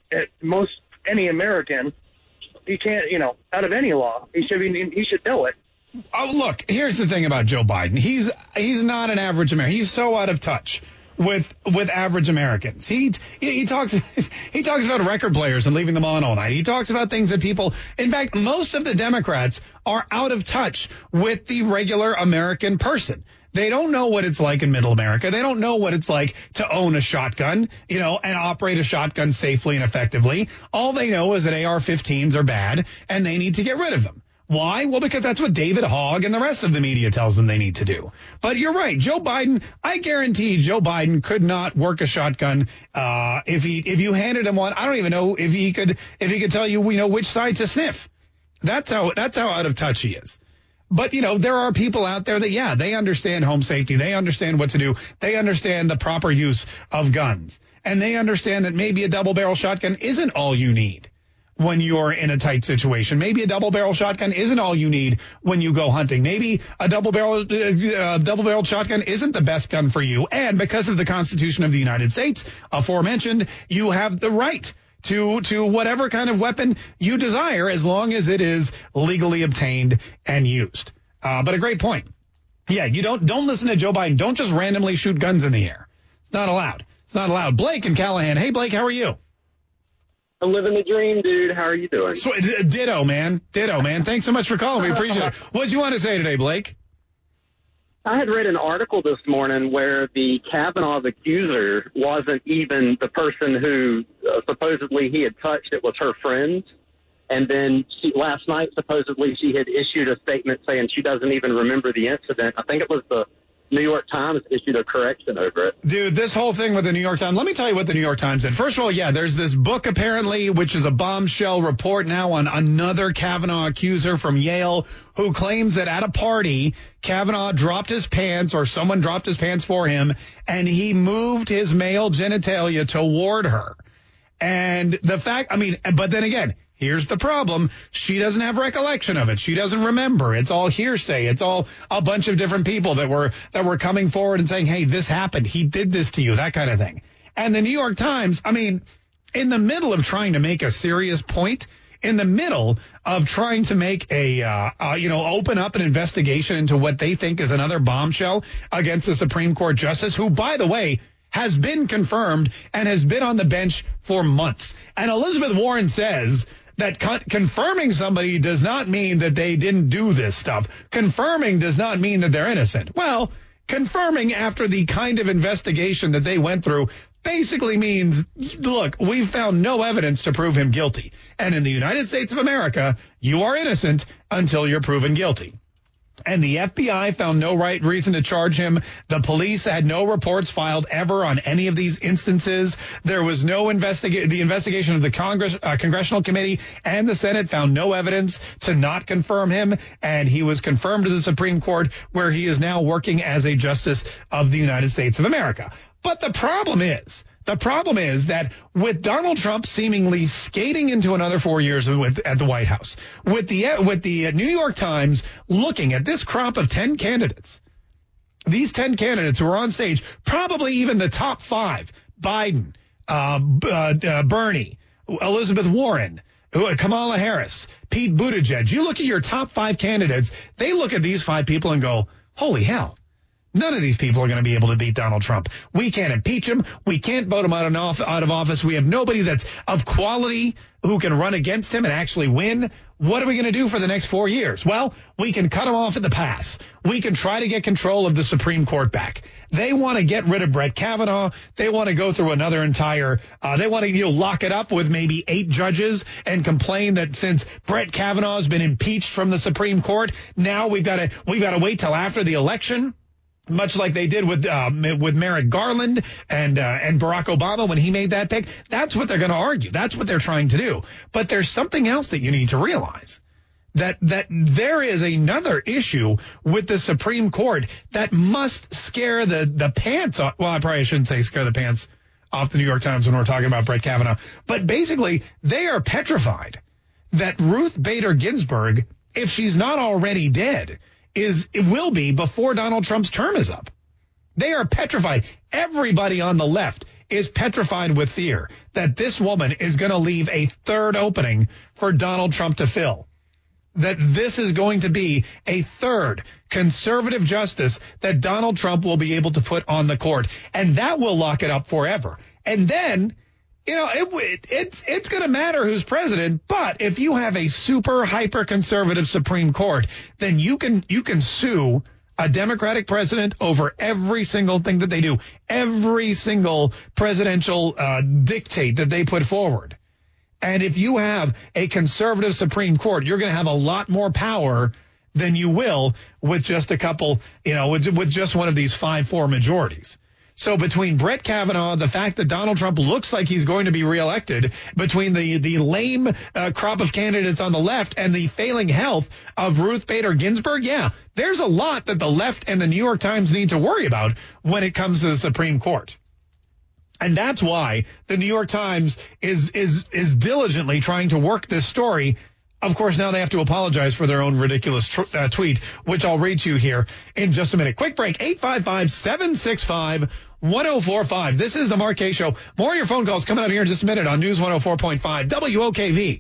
any American. He can't, out of any law. He should know it. Oh, look, here's the thing about Joe Biden. He's not an average American. He's so out of touch with average Americans. He talks about record players and leaving them on all night. He talks about things that in fact, most of the Democrats are out of touch with the regular American person. They don't know what it's like in middle America. They don't know what it's like to own a shotgun, and operate a shotgun safely and effectively. All they know is that AR-15s are bad and they need to get rid of them. Why? Well, because that's what David Hogg and the rest of the media tells them they need to do. But you're right. Joe Biden, I guarantee Joe Biden could not work a shotgun if you handed him one. I don't even know if he could tell you, which side to sniff. That's how out of touch he is. But, there are people out there that, they understand home safety. They understand what to do. They understand the proper use of guns. And they understand that maybe a double-barrel shotgun isn't all you need when you're in a tight situation. Maybe a double-barrel shotgun isn't all you need when you go hunting. Maybe a double-barrel shotgun isn't the best gun for you. And because of the Constitution of the United States, aforementioned, you have the right to whatever kind of weapon you desire as long as it is legally obtained and used. But a great point. Yeah, you don't listen to Joe Biden. Don't just randomly shoot guns in the air. It's not allowed. It's not allowed. Blake in Callahan. Hey, Blake, how are you? I'm living the dream, dude. How are you doing? So, ditto, man. Thanks so much for calling. We appreciate it. What do you want to say today, Blake? I had read an article this morning where the Kavanaugh accuser wasn't even the person who supposedly he had touched. It was her friend. And then last night, supposedly, she had issued a statement saying she doesn't even remember the incident. I think it was the New York Times issued a correction over it. Dude, this whole thing with the New York Times, let me tell you what the New York Times did. First of all, there's this book apparently, which is a bombshell report now on another Kavanaugh accuser from Yale who claims that at a party, Kavanaugh dropped his pants or someone dropped his pants for him and he moved his male genitalia toward her. And the fact, but then again, here's the problem. She doesn't have recollection of it. She doesn't remember. It's all hearsay. It's all a bunch of different people that were coming forward and saying, hey, this happened. He did this to you, that kind of thing. And the New York Times, in the middle of trying to make a serious point, in the middle of trying to make open up an investigation into what they think is another bombshell against the Supreme Court justice, who, by the way, has been confirmed and has been on the bench for months. And Elizabeth Warren says that confirming somebody does not mean that they didn't do this stuff. Confirming does not mean that they're innocent. Well, confirming after the kind of investigation that they went through basically means, look, we've found no evidence to prove him guilty. And in the United States of America, you are innocent until you're proven guilty. And the FBI found no right reason to charge him. The police had no reports filed ever on any of these instances. There was no the investigation of the Congressional Committee and the Senate found no evidence to not confirm him. And he was confirmed to the Supreme Court, where he is now working as a justice of the United States of America. But the problem is that with Donald Trump seemingly skating into another 4 years at the White House, with the New York Times looking at this crop of 10 candidates, these 10 candidates who are on stage, probably even the top 5, Biden, Bernie, Elizabeth Warren, Kamala Harris, Pete Buttigieg. You look at your top 5 candidates, they look at these 5 people and go, holy hell. None of these people are going to be able to beat Donald Trump. We can't impeach him. We can't vote him out of office. We have nobody that's of quality who can run against him and actually win. What are we going to do for the next 4 years? Well, we can cut him off at the pass. We can try to get control of the Supreme Court back. They want to get rid of Brett Kavanaugh. They want to go through another entire, they want to lock it up with maybe 8 judges and complain that since Brett Kavanaugh has been impeached from the Supreme Court, now we've got to wait till after the election. Much like they did with Merrick Garland and Barack Obama when he made that pick. That's what they're going to argue. That's what they're trying to do. But there's something else that you need to realize. That there is another issue with the Supreme Court that must scare the pants off. Well, I probably shouldn't say scare the pants off the New York Times when we're talking about Brett Kavanaugh. But basically, they are petrified that Ruth Bader Ginsburg, if she's not already dead, it will be before Donald Trump's term is up. They are petrified. Everybody on the left is petrified with fear that this woman is going to leave a third opening for Donald Trump to fill. That this is going to be a third conservative justice that Donald Trump will be able to put on the court. And that will lock it up forever. And then, it's going to matter who's president, but if you have a super hyper conservative Supreme Court, then you can sue a Democratic president over every single thing that they do, every single presidential dictate that they put forward. And if you have a conservative Supreme Court, you're going to have a lot more power than you will with just a couple, with just one of these 5-4 majorities. So between Brett Kavanaugh, the fact that Donald Trump looks like he's going to be reelected, between the lame crop of candidates on the left and the failing health of Ruth Bader Ginsburg, there's a lot that the left and the New York Times need to worry about when it comes to the Supreme Court. And that's why the New York Times is diligently trying to work this story. Of course, now they have to apologize for their own ridiculous tweet, which I'll read to you here in just a minute. Quick break, 855-765-1045. This is the Mark Kaye Show. More of your phone calls coming up here in just a minute on News 104.5 WOKV.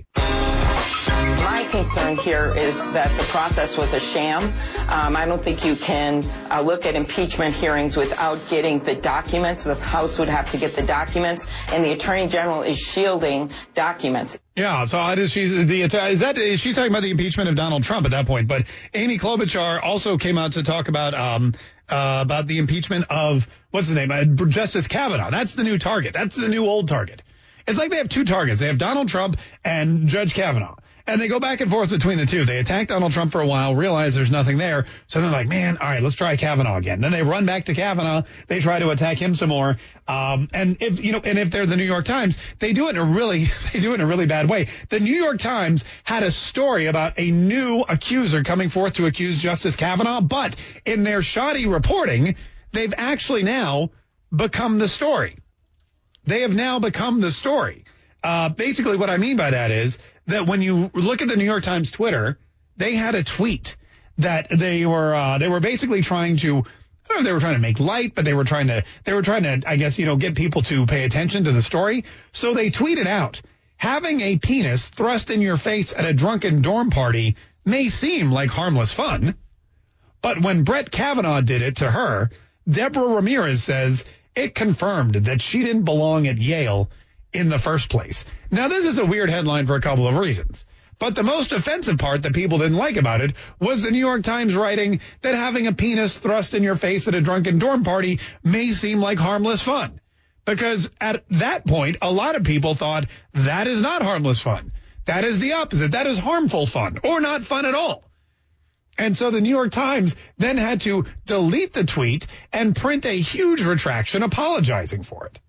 My concern here is that the process was a sham. I don't think you can look at impeachment hearings without getting the documents. The House would have to get the documents, and the Attorney General is shielding documents. Yeah, so she's talking about the impeachment of Donald Trump at that point. But Amy Klobuchar also came out to talk about the impeachment of, what's his name, Justice Kavanaugh. That's the new target. That's the new old target. It's like they have 2 targets. They have Donald Trump and Judge Kavanaugh. And they go back and forth between the two. They attack Donald Trump for a while, realize there's nothing there. So they're like, man, all right, let's try Kavanaugh again. Then they run back to Kavanaugh. They try to attack him some more. And if they're the New York Times, they do it in a really bad way. The New York Times had a story about a new accuser coming forth to accuse Justice Kavanaugh. But in their shoddy reporting, they've actually now become the story. They have now become the story. Basically what I mean by that is that when you look at the New York Times Twitter, they had a tweet that they were basically trying to, I don't know if they were trying to make light, but they were trying to, I guess, get people to pay attention to the story. So they tweeted out, having a penis thrust in your face at a drunken dorm party may seem like harmless fun. But when Brett Kavanaugh did it to her, Deborah Ramirez says it confirmed that she didn't belong at Yale in the first place. Now, this is a weird headline for a couple of reasons. But the most offensive part that people didn't like about it was the New York Times writing that having a penis thrust in your face at a drunken dorm party may seem like harmless fun. Because at that point, a lot of people thought that is not harmless fun. That is the opposite. That is harmful fun, or not fun at all. And so the New York Times then had to delete the tweet and print a huge retraction apologizing for it.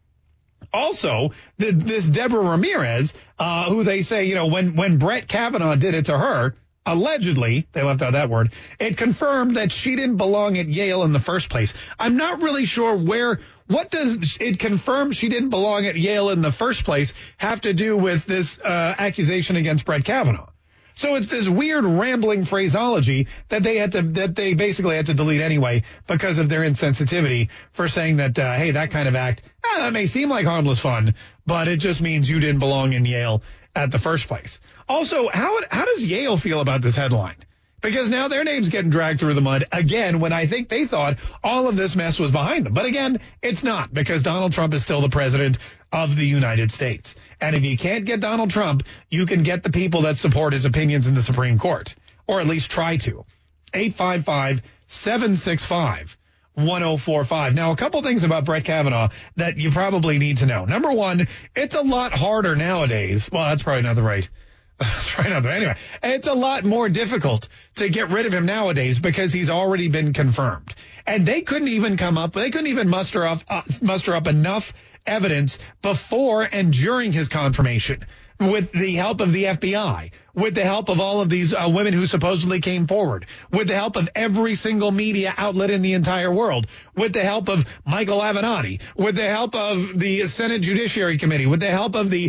Also, this Deborah Ramirez, who they say, when Brett Kavanaugh did it to her, allegedly, they left out that word, it confirmed that she didn't belong at Yale in the first place. I'm not really sure what does it confirm she didn't belong at Yale in the first place have to do with this accusation against Brett Kavanaugh? So it's this weird rambling phraseology that they basically had to delete anyway because of their insensitivity for saying that, hey, that kind of act, that may seem like harmless fun, but it just means you didn't belong in Yale at the first place. Also, how does Yale feel about this headline? Because now their name's getting dragged through the mud again when I think they thought all of this mess was behind them. But again, it's not, because Donald Trump is still the president of the United States. And if you can't get Donald Trump, you can get the people that support his opinions in the Supreme Court, or at least try to. 855-765-1045. Now, a couple things about Brett Kavanaugh that you probably need to know. Number one, it's a lot harder nowadays. Well, that's probably not the right. That's right. Anyway, it's a lot more difficult to get rid of him nowadays because he's already been confirmed. And they couldn't even muster up enough evidence before and during his confirmation, with the help of the FBI, with the help of all of these women who supposedly came forward, with the help of every single media outlet in the entire world, with the help of Michael Avenatti, with the help of the Senate Judiciary Committee, with the help of the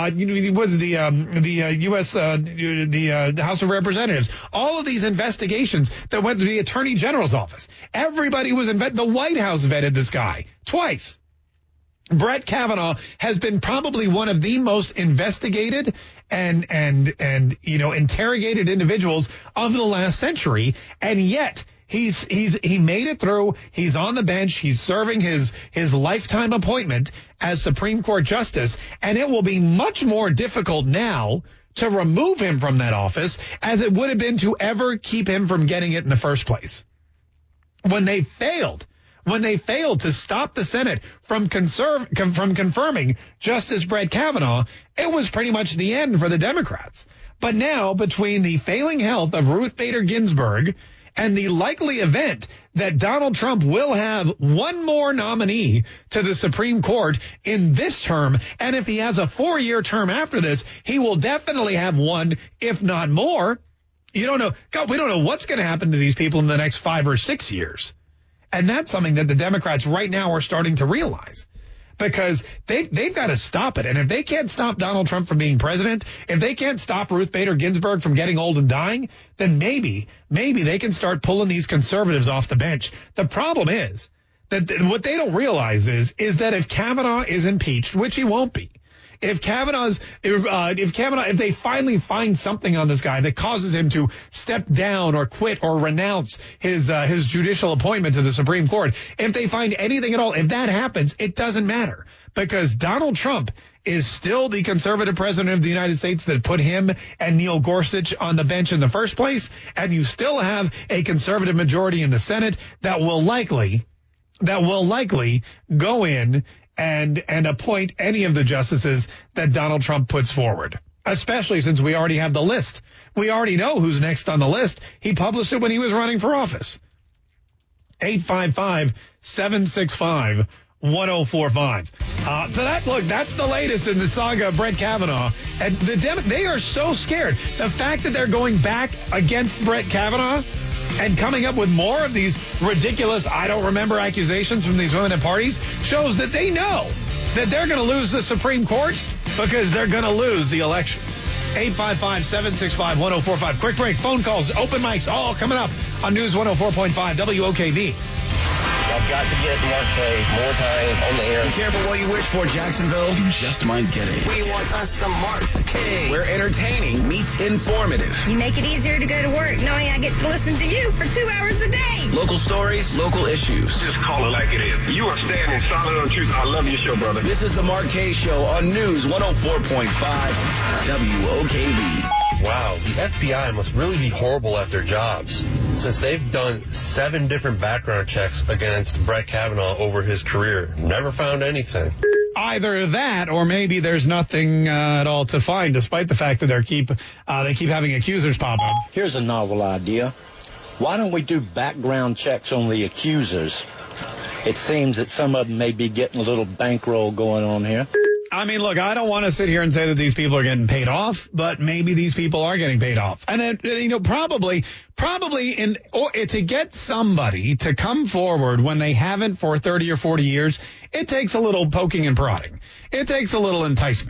House of Representatives, all of these investigations that went to the Attorney General's office. Everybody was the White House vetted this guy twice. Brett Kavanaugh has been probably one of the most investigated and interrogated individuals of the last century, and yet he made it through. He's on the bench. He's serving his lifetime appointment as Supreme Court Justice, and it will be much more difficult now to remove him from that office as it would have been to ever keep him from getting it in the first place. When they failed to stop the Senate from confirming Justice Brett Kavanaugh, it was pretty much the end for the Democrats. But now, between the failing health of Ruth Bader Ginsburg and the likely event that Donald Trump will have one more nominee to the Supreme Court in this term, and if he has a 4-year term after this, he will definitely have one, if not more. You don't know. God, we don't know what's going to happen to these people in the next 5 or 6 years. And that's something that the Democrats right now are starting to realize, because they've got to stop it. And if they can't stop Donald Trump from being president, if they can't stop Ruth Bader Ginsburg from getting old and dying, then maybe they can start pulling these conservatives off the bench. The problem is that what they don't realize is that if Kavanaugh is impeached, which he won't be, if they finally find something on this guy that causes him to step down or quit or renounce his judicial appointment to the Supreme Court, if they find anything at all, if that happens, it doesn't matter, because Donald Trump is still the conservative president of the United States that put him and Neil Gorsuch on the bench in the first place, and you still have a conservative majority in the Senate that will likely go in and appoint any of the justices that Donald Trump puts forward, especially since we already have the list. We already know who's next on the list. He published it when he was running for office. 855-765-1045. So that's the latest in the saga of Brett Kavanaugh. And they are so scared. The fact that they're going back against Brett Kavanaugh and coming up with more of these ridiculous I don't remember accusations from these women at parties shows that they know that they're going to lose the Supreme Court because they're going to lose the election. 855-765-1045. Quick break. Phone calls, open mics, all coming up on News 104.5 WOKV. I've got to get Mark Kaye more time on the air. Be careful what you wish for, Jacksonville. You just might get it. We want us some Mark Kaye. Where entertaining meets informative. You make it easier to go to work knowing I get to listen to you for 2 hours a day. Local stories, local issues. Just call it like it is. You are standing solid on truth. I love your show, brother. This is the Mark Kaye Show on News 104.5 WOKV. Wow, the FBI must really be horrible at their jobs, since they've done 7 different background checks against Brett Kavanaugh over his career. Never found anything. Either that, or maybe there's nothing at all to find, despite the fact that they keep having accusers pop up. Here's a novel idea. Why don't we do background checks on the accusers? It seems that some of them may be getting a little bankroll going on here. I mean, look, I don't want to sit here and say that these people are getting paid off, but maybe these people are getting paid off. And, probably to get somebody to come forward when they haven't for 30 or 40 years, it takes a little poking and prodding. It takes a little enticement.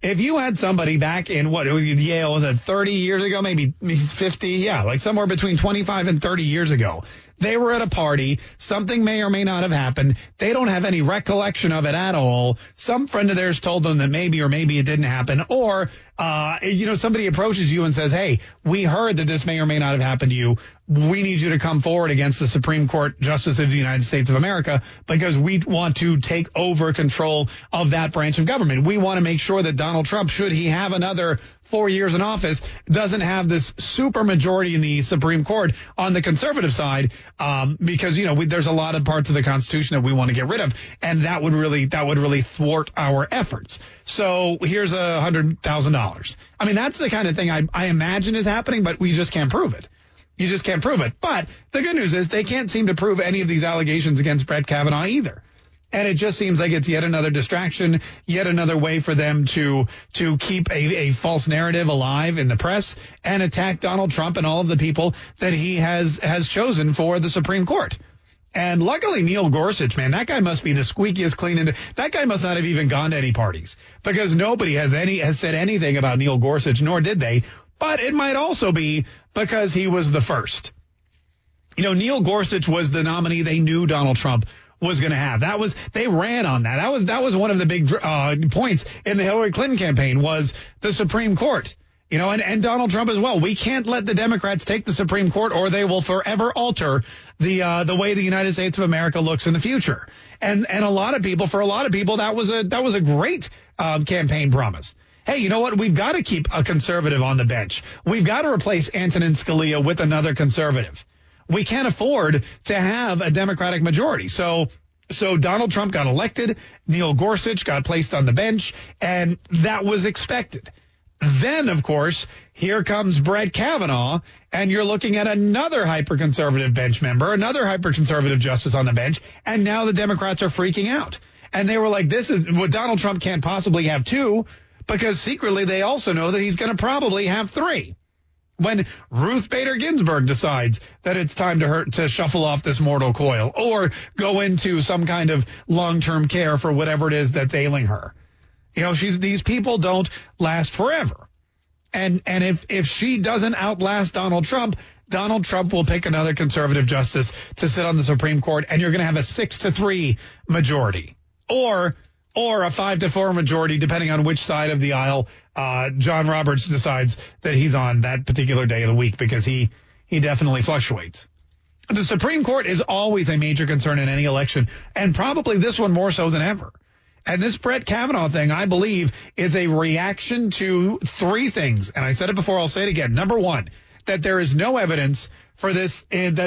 if you had somebody back in Yale, was it 30 years ago, maybe he's 50, yeah, like somewhere between 25 and 30 years ago, they were at a party, something may or may not have happened, they don't have any recollection of it at all, some friend of theirs told them that maybe or maybe it didn't happen, or somebody approaches you and says, hey, we heard that this may or may not have happened to you. We need you to come forward against the Supreme Court Justice of the United States of America because we want to take over control of that branch of government. We want to make sure that Donald Trump, should he have another 4 years in office, doesn't have this super majority in the Supreme Court on the conservative side, because, there's a lot of parts of the Constitution that we want to get rid of, and that would really thwart our efforts. So here's $100,000. I mean, that's the kind of thing I imagine is happening, but we just can't prove it. You just can't prove it. But the good news is they can't seem to prove any of these allegations against Brett Kavanaugh either. And it just seems like it's yet another distraction, yet another way for them to keep a false narrative alive in the press and attack Donald Trump and all of the people that he has chosen for the Supreme Court. And luckily, Neil Gorsuch, man, that guy must be the squeakiest clean. That guy must not have even gone to any parties because nobody has said anything about Neil Gorsuch, nor did they. But it might also be because he was the first. Neil Gorsuch was the nominee they knew Donald Trump was going to have. They ran on that. That was one of the big points in the Hillary Clinton campaign was the Supreme Court. And Donald Trump as well. We can't let the Democrats take the Supreme Court or they will forever alter the way the United States of America looks in the future. And for a lot of people, that was a great campaign promise. Hey, you know what? We've got to keep a conservative on the bench. We've got to replace Antonin Scalia with another conservative. We can't afford to have a Democratic majority. So Donald Trump got elected. Neil Gorsuch got placed on the bench, and that was expected. Then, of course, here comes Brett Kavanaugh, and you're looking at another hyper-conservative bench member, another hyper-conservative justice on the bench, and now the Democrats are freaking out. And they were like, this is what Donald Trump can't possibly have two, because secretly they also know that he's going to probably have three. When Ruth Bader Ginsburg decides that it's time to shuffle off this mortal coil or go into some kind of long-term care for whatever it is that's ailing her. These people don't last forever. And if she doesn't outlast Donald Trump will pick another conservative justice to sit on the Supreme Court, and you're going to have a 6-3 majority or a 5-4 majority, depending on which side of the aisle John Roberts decides that he's on that particular day of the week, because he definitely fluctuates. The Supreme Court is always a major concern in any election, and probably this one more so than ever. And this Brett Kavanaugh thing, I believe, is a reaction to three things. And I said it before, I'll say it again. Number one, that there is no evidence for this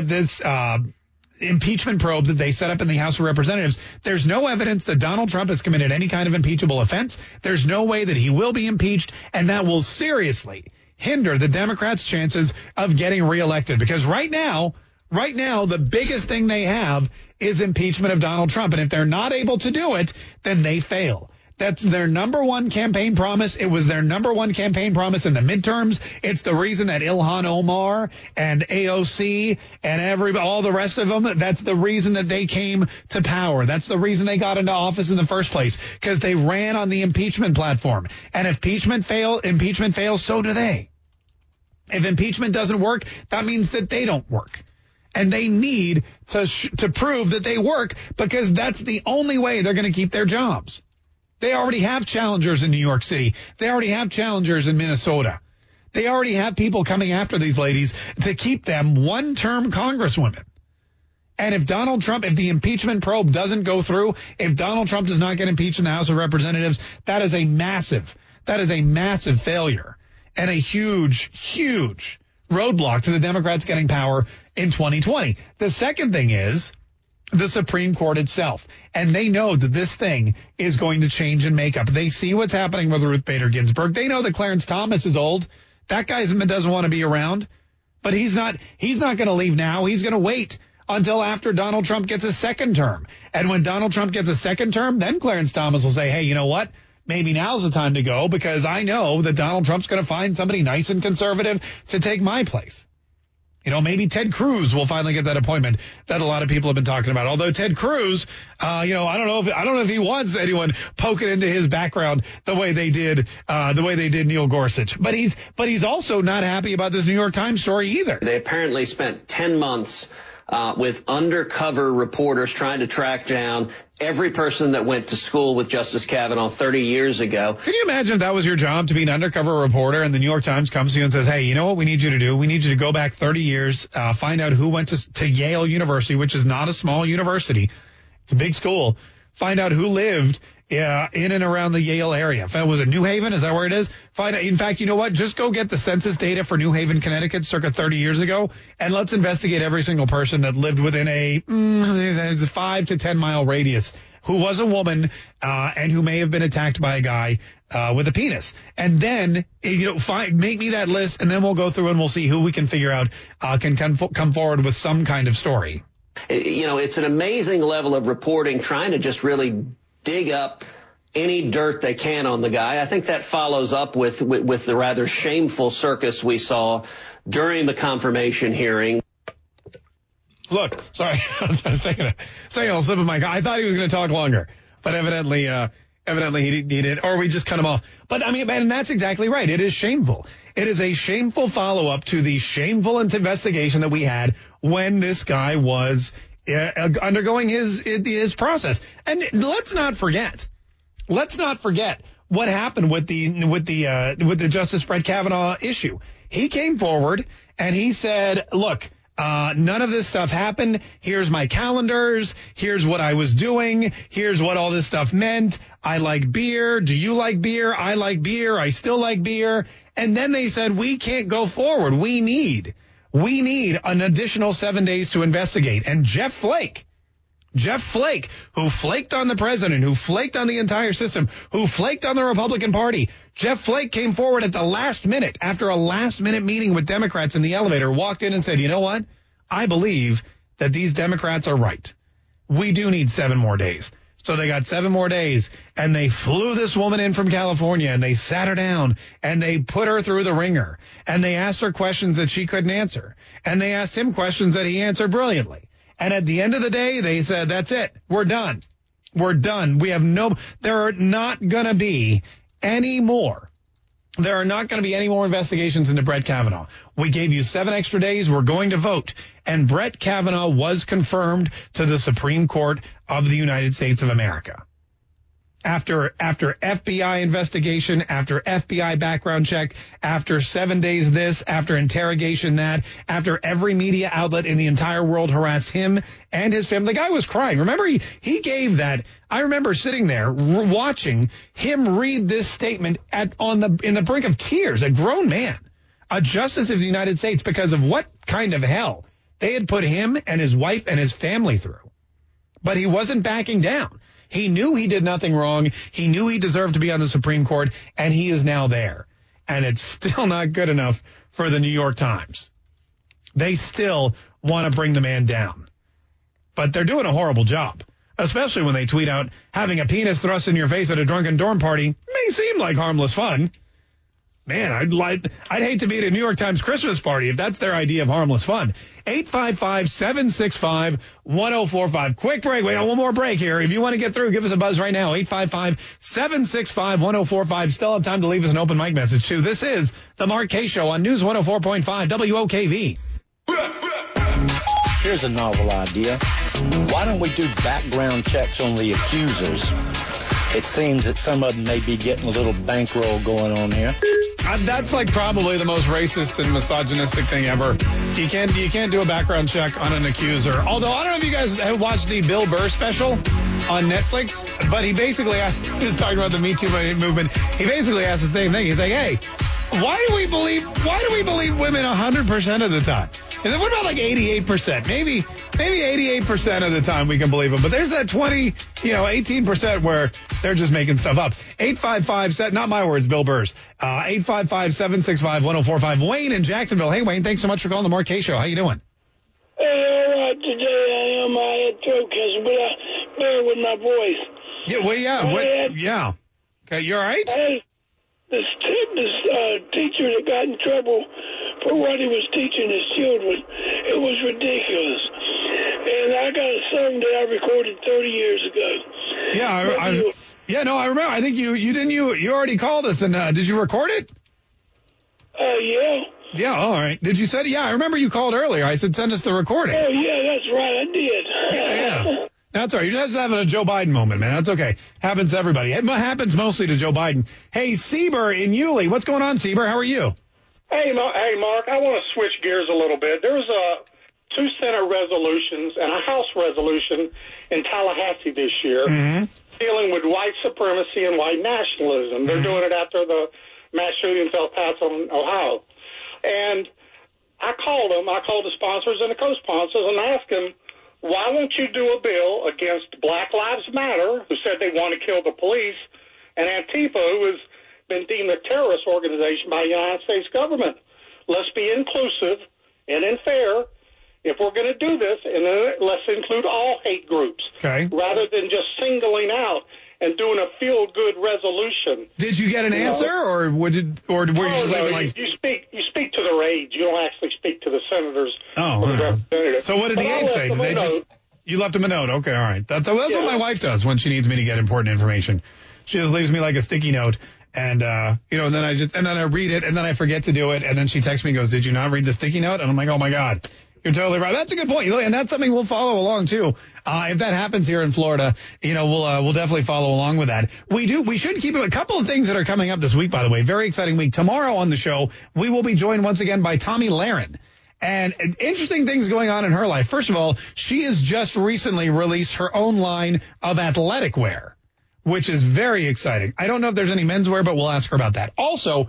impeachment probe that they set up in the House of Representatives. There's no evidence that Donald Trump has committed any kind of impeachable offense. There's no way that he will be impeached, and that will seriously hinder the Democrats' chances of getting reelected. Because right now, the biggest thing they have is impeachment of Donald Trump. And if they're not able to do it, then they fail. That's their number one campaign promise. It was their number one campaign promise in the midterms. It's the reason that Ilhan Omar and AOC and all the rest of them, that's the reason that they came to power. That's the reason they got into office in the first place, because they ran on the impeachment platform. And if impeachment fails, so do they. If impeachment doesn't work, that means that they don't work. And they need to prove that they work, because that's the only way they're going to keep their jobs. They already have challengers in New York City. They already have challengers in Minnesota. They already have people coming after these ladies to keep them one-term congresswomen. And if the impeachment probe doesn't go through, if Donald Trump does not get impeached in the House of Representatives, that is a massive failure and a huge, huge roadblock to the Democrats getting power in 2020. The second thing is the Supreme Court itself. And they know that this thing is going to change in makeup. They see what's happening with Ruth Bader Ginsburg. They know that Clarence Thomas is old. That guy doesn't want to be around. But he's not going to leave now. He's going to wait until after Donald Trump gets a second term. And when Donald Trump gets a second term, then Clarence Thomas will say, hey, you know what? Maybe now's the time to go, because I know that Donald Trump's going to find somebody nice and conservative to take my place. Maybe Ted Cruz will finally get that appointment that a lot of people have been talking about. Although Ted Cruz, I don't know if he wants anyone poking into his background the way they did Neil Gorsuch. But he's also not happy about this New York Times story either. They apparently spent 10 months with undercover reporters trying to track down every person that went to school with Justice Kavanaugh 30 years ago. Can you imagine if that was your job, to be an undercover reporter, and the New York Times comes to you and says, hey, you know what we need you to do? We need you to go back 30 years, find out who went to Yale University, which is not a small university. It's a big school. Find out who lived in and around the Yale area. Was it New Haven? Is that where it is? Find out. In fact, you know what? Just go get the census data for New Haven, Connecticut, circa 30 years ago, and let's investigate every single person that lived within a 5 to 10 mile radius who was a woman and who may have been attacked by a guy with a penis. And then, make me that list, and then we'll go through and we'll see who we can figure out can come forward with some kind of story. It's an amazing level of reporting, trying to just really dig up any dirt they can on the guy. I think that follows up with the rather shameful circus we saw during the confirmation hearing. Look, sorry, I was taking a little sip of my coffee. I thought he was going to talk longer, but evidently he did, or we just cut him off. But and that's exactly right. It is shameful. It is a shameful follow-up to the shameful investigation that we had when this guy was undergoing his process. And let's not forget what happened with the Justice Brett Kavanaugh issue. He came forward and he said, look, none of this stuff happened. Here's my calendars. Here's what I was doing. Here's what all this stuff meant. I like beer. Do you like beer? I like beer. I still like beer. And then they said, we can't go forward. We need an additional 7 days to investigate. And Jeff Flake, who flaked on the president, who flaked on the entire system, who flaked on the Republican Party. Jeff Flake came forward at the last minute after a last-minute meeting with Democrats in the elevator, walked in and said, you know what? I believe that these Democrats are right. We do need 7 more days. So they got 7 more days, and they flew this woman in from California, and they sat her down, and they put her through the ringer, and they asked her questions that she couldn't answer, and they asked him questions that he answered brilliantly. And at the end of the day, they said, that's it. We're done. We're done. There are not going to be any more. There are not going to be any more investigations into Brett Kavanaugh. We gave you 7 extra days. We're going to vote. And Brett Kavanaugh was confirmed to the Supreme Court of the United States of America. After FBI investigation, after FBI background check, after 7 days this, after interrogation that, after every media outlet in the entire world harassed him and his family. The guy was crying. Remember, he gave that. I remember sitting there watching him read this statement in the brink of tears, a grown man, a justice of the United States, because of what kind of hell they had put him and his wife and his family through. But he wasn't backing down. He knew he did nothing wrong. He knew he deserved to be on the Supreme Court, and he is now there. And it's still not good enough for the New York Times. They still want to bring the man down. But they're doing a horrible job, especially when they tweet out having a penis thrust in your face at a drunken dorm party may seem like harmless fun. Man, I'd hate to be at a New York Times Christmas party if that's their idea of harmless fun. 855-765-1045. Quick break. We got one more break here. If you want to get through, give us a buzz right now. 855-765-1045. Still have time to leave us an open mic message, too. This is The Mark Kaye Show on News 104.5 WOKV. Here's a novel idea. Why don't we do background checks on the accusers? It seems that some of them may be getting a little bankroll going on here. That's like probably the most racist and misogynistic thing ever. You can't do a background check on an accuser. Although I don't know if you guys have watched the Bill Burr special on Netflix, but he basically, he was talking about the Me Too movement. He basically asked the same thing. He's like, hey, why do we believe women 100% of the time? And then what about like 88%? Maybe 88% of the time we can believe them. But there's that 18% where they're just making stuff up. 855, not my words, Bill Burr's. 855-765-1045. Wayne in Jacksonville. Hey, Wayne, thanks so much for calling the Mark Kaye Show. How you doing? Hey, all right. Today I had throat cancer, but bear with my voice. Yeah, well, yeah. Yeah. Okay, you all right? Hey, this teacher that got in trouble for what he was teaching his children. It was ridiculous. And I got a song that I recorded 30 years ago. Yeah, I remember. I think you already called us, and did you record it? Yeah. Yeah, all right. Did you say? Yeah, I remember you called earlier. I said send us the recording. Oh, yeah, that's right. I did. Yeah. That's all right. You're just having a Joe Biden moment, man. That's okay. Happens to everybody. It happens mostly to Joe Biden. Hey, Sieber in Yulee. What's going on, Sieber? How are you? Hey, Mark. I want to switch gears a little bit. There's 2 Senate resolutions and a House resolution in Tallahassee this year dealing with white supremacy and white nationalism. They're doing it after the mass shooting in El Paso, Ohio. And I called the sponsors and the co-sponsors and asked them, why won't you do a bill against Black Lives Matter, who said they want to kill the police, and Antifa, who has been deemed a terrorist organization by the United States government? Let's be inclusive and fair. If we're going to do this, and let's include all hate groups, rather than just singling out and doing a feel-good resolution. Did you get an answer, or were you just like... You speak to the raids. You don't actually speak to the senators or the representatives. So what did the aide say? Did they just... You left them a note. Okay, all right. That's what my wife does when she needs me to get important information. She just leaves me like a sticky note, and and then I read it, and then I forget to do it, and then she texts me and goes, "Did you not read the sticky note?" And I'm like, "Oh my God." You're totally right. That's a good point, and that's something we'll follow along too. If that happens here in Florida, we'll definitely follow along with that. We should keep a couple of things that are coming up this week. By the way, very exciting week. Tomorrow on the show, we will be joined once again by Tomi Lahren. And interesting things going on in her life. First of all, she has just recently released her own line of athletic wear, which is very exciting. I don't know if there's any menswear, but we'll ask her about that. Also,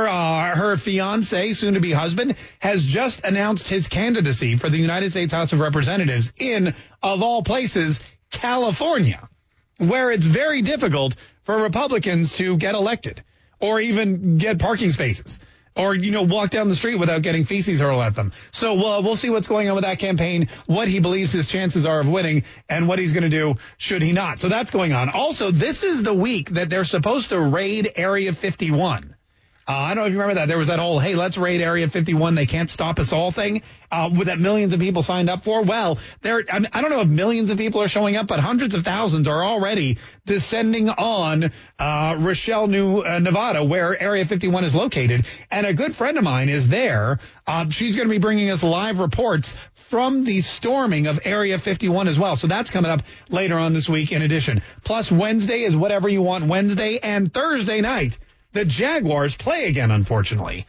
her fiancé, soon-to-be husband, has just announced his candidacy for the United States House of Representatives in, of all places, California, where it's very difficult for Republicans to get elected or even get parking spaces or, walk down the street without getting feces hurled at them. So we'll see what's going on with that campaign, what he believes his chances are of winning, and what he's going to do should he not. So that's going on. Also, this is the week that they're supposed to raid Area 51. I don't know if you remember that. There was that whole, hey, let's raid Area 51. They can't stop us all thing that millions of people signed up for. Well, I don't know if millions of people are showing up, but hundreds of thousands are already descending on Rochelle, Nevada, where Area 51 is located. And a good friend of mine is there. She's going to be bringing us live reports from the storming of Area 51 as well. So that's coming up later on this week in addition. Plus, Wednesday is Whatever You Want Wednesday, and Thursday night, the Jaguars play again, unfortunately.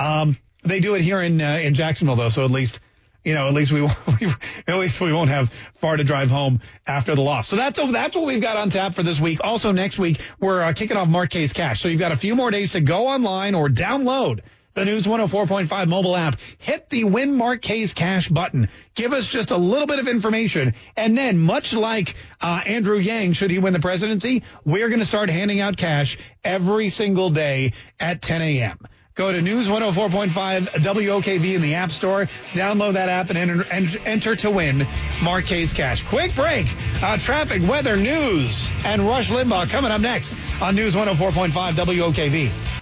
They do it here in Jacksonville, though, so at least we won't have far to drive home after the loss. So that's what we've got on tap for this week. Also, next week, we're kicking off Marquez Cash. So you've got a few more days to go online or download the News 104.5 mobile app. Hit the Win Marquez Cash button. Give us just a little bit of information. And then, much like Andrew Yang, should he win the presidency, we're going to start handing out cash every single day at 10 a.m. Go to News 104.5 WOKV in the App Store. Download that app and enter to win Marquez Cash. Quick break. Traffic, weather, news, and Rush Limbaugh coming up next on News 104.5 WOKV.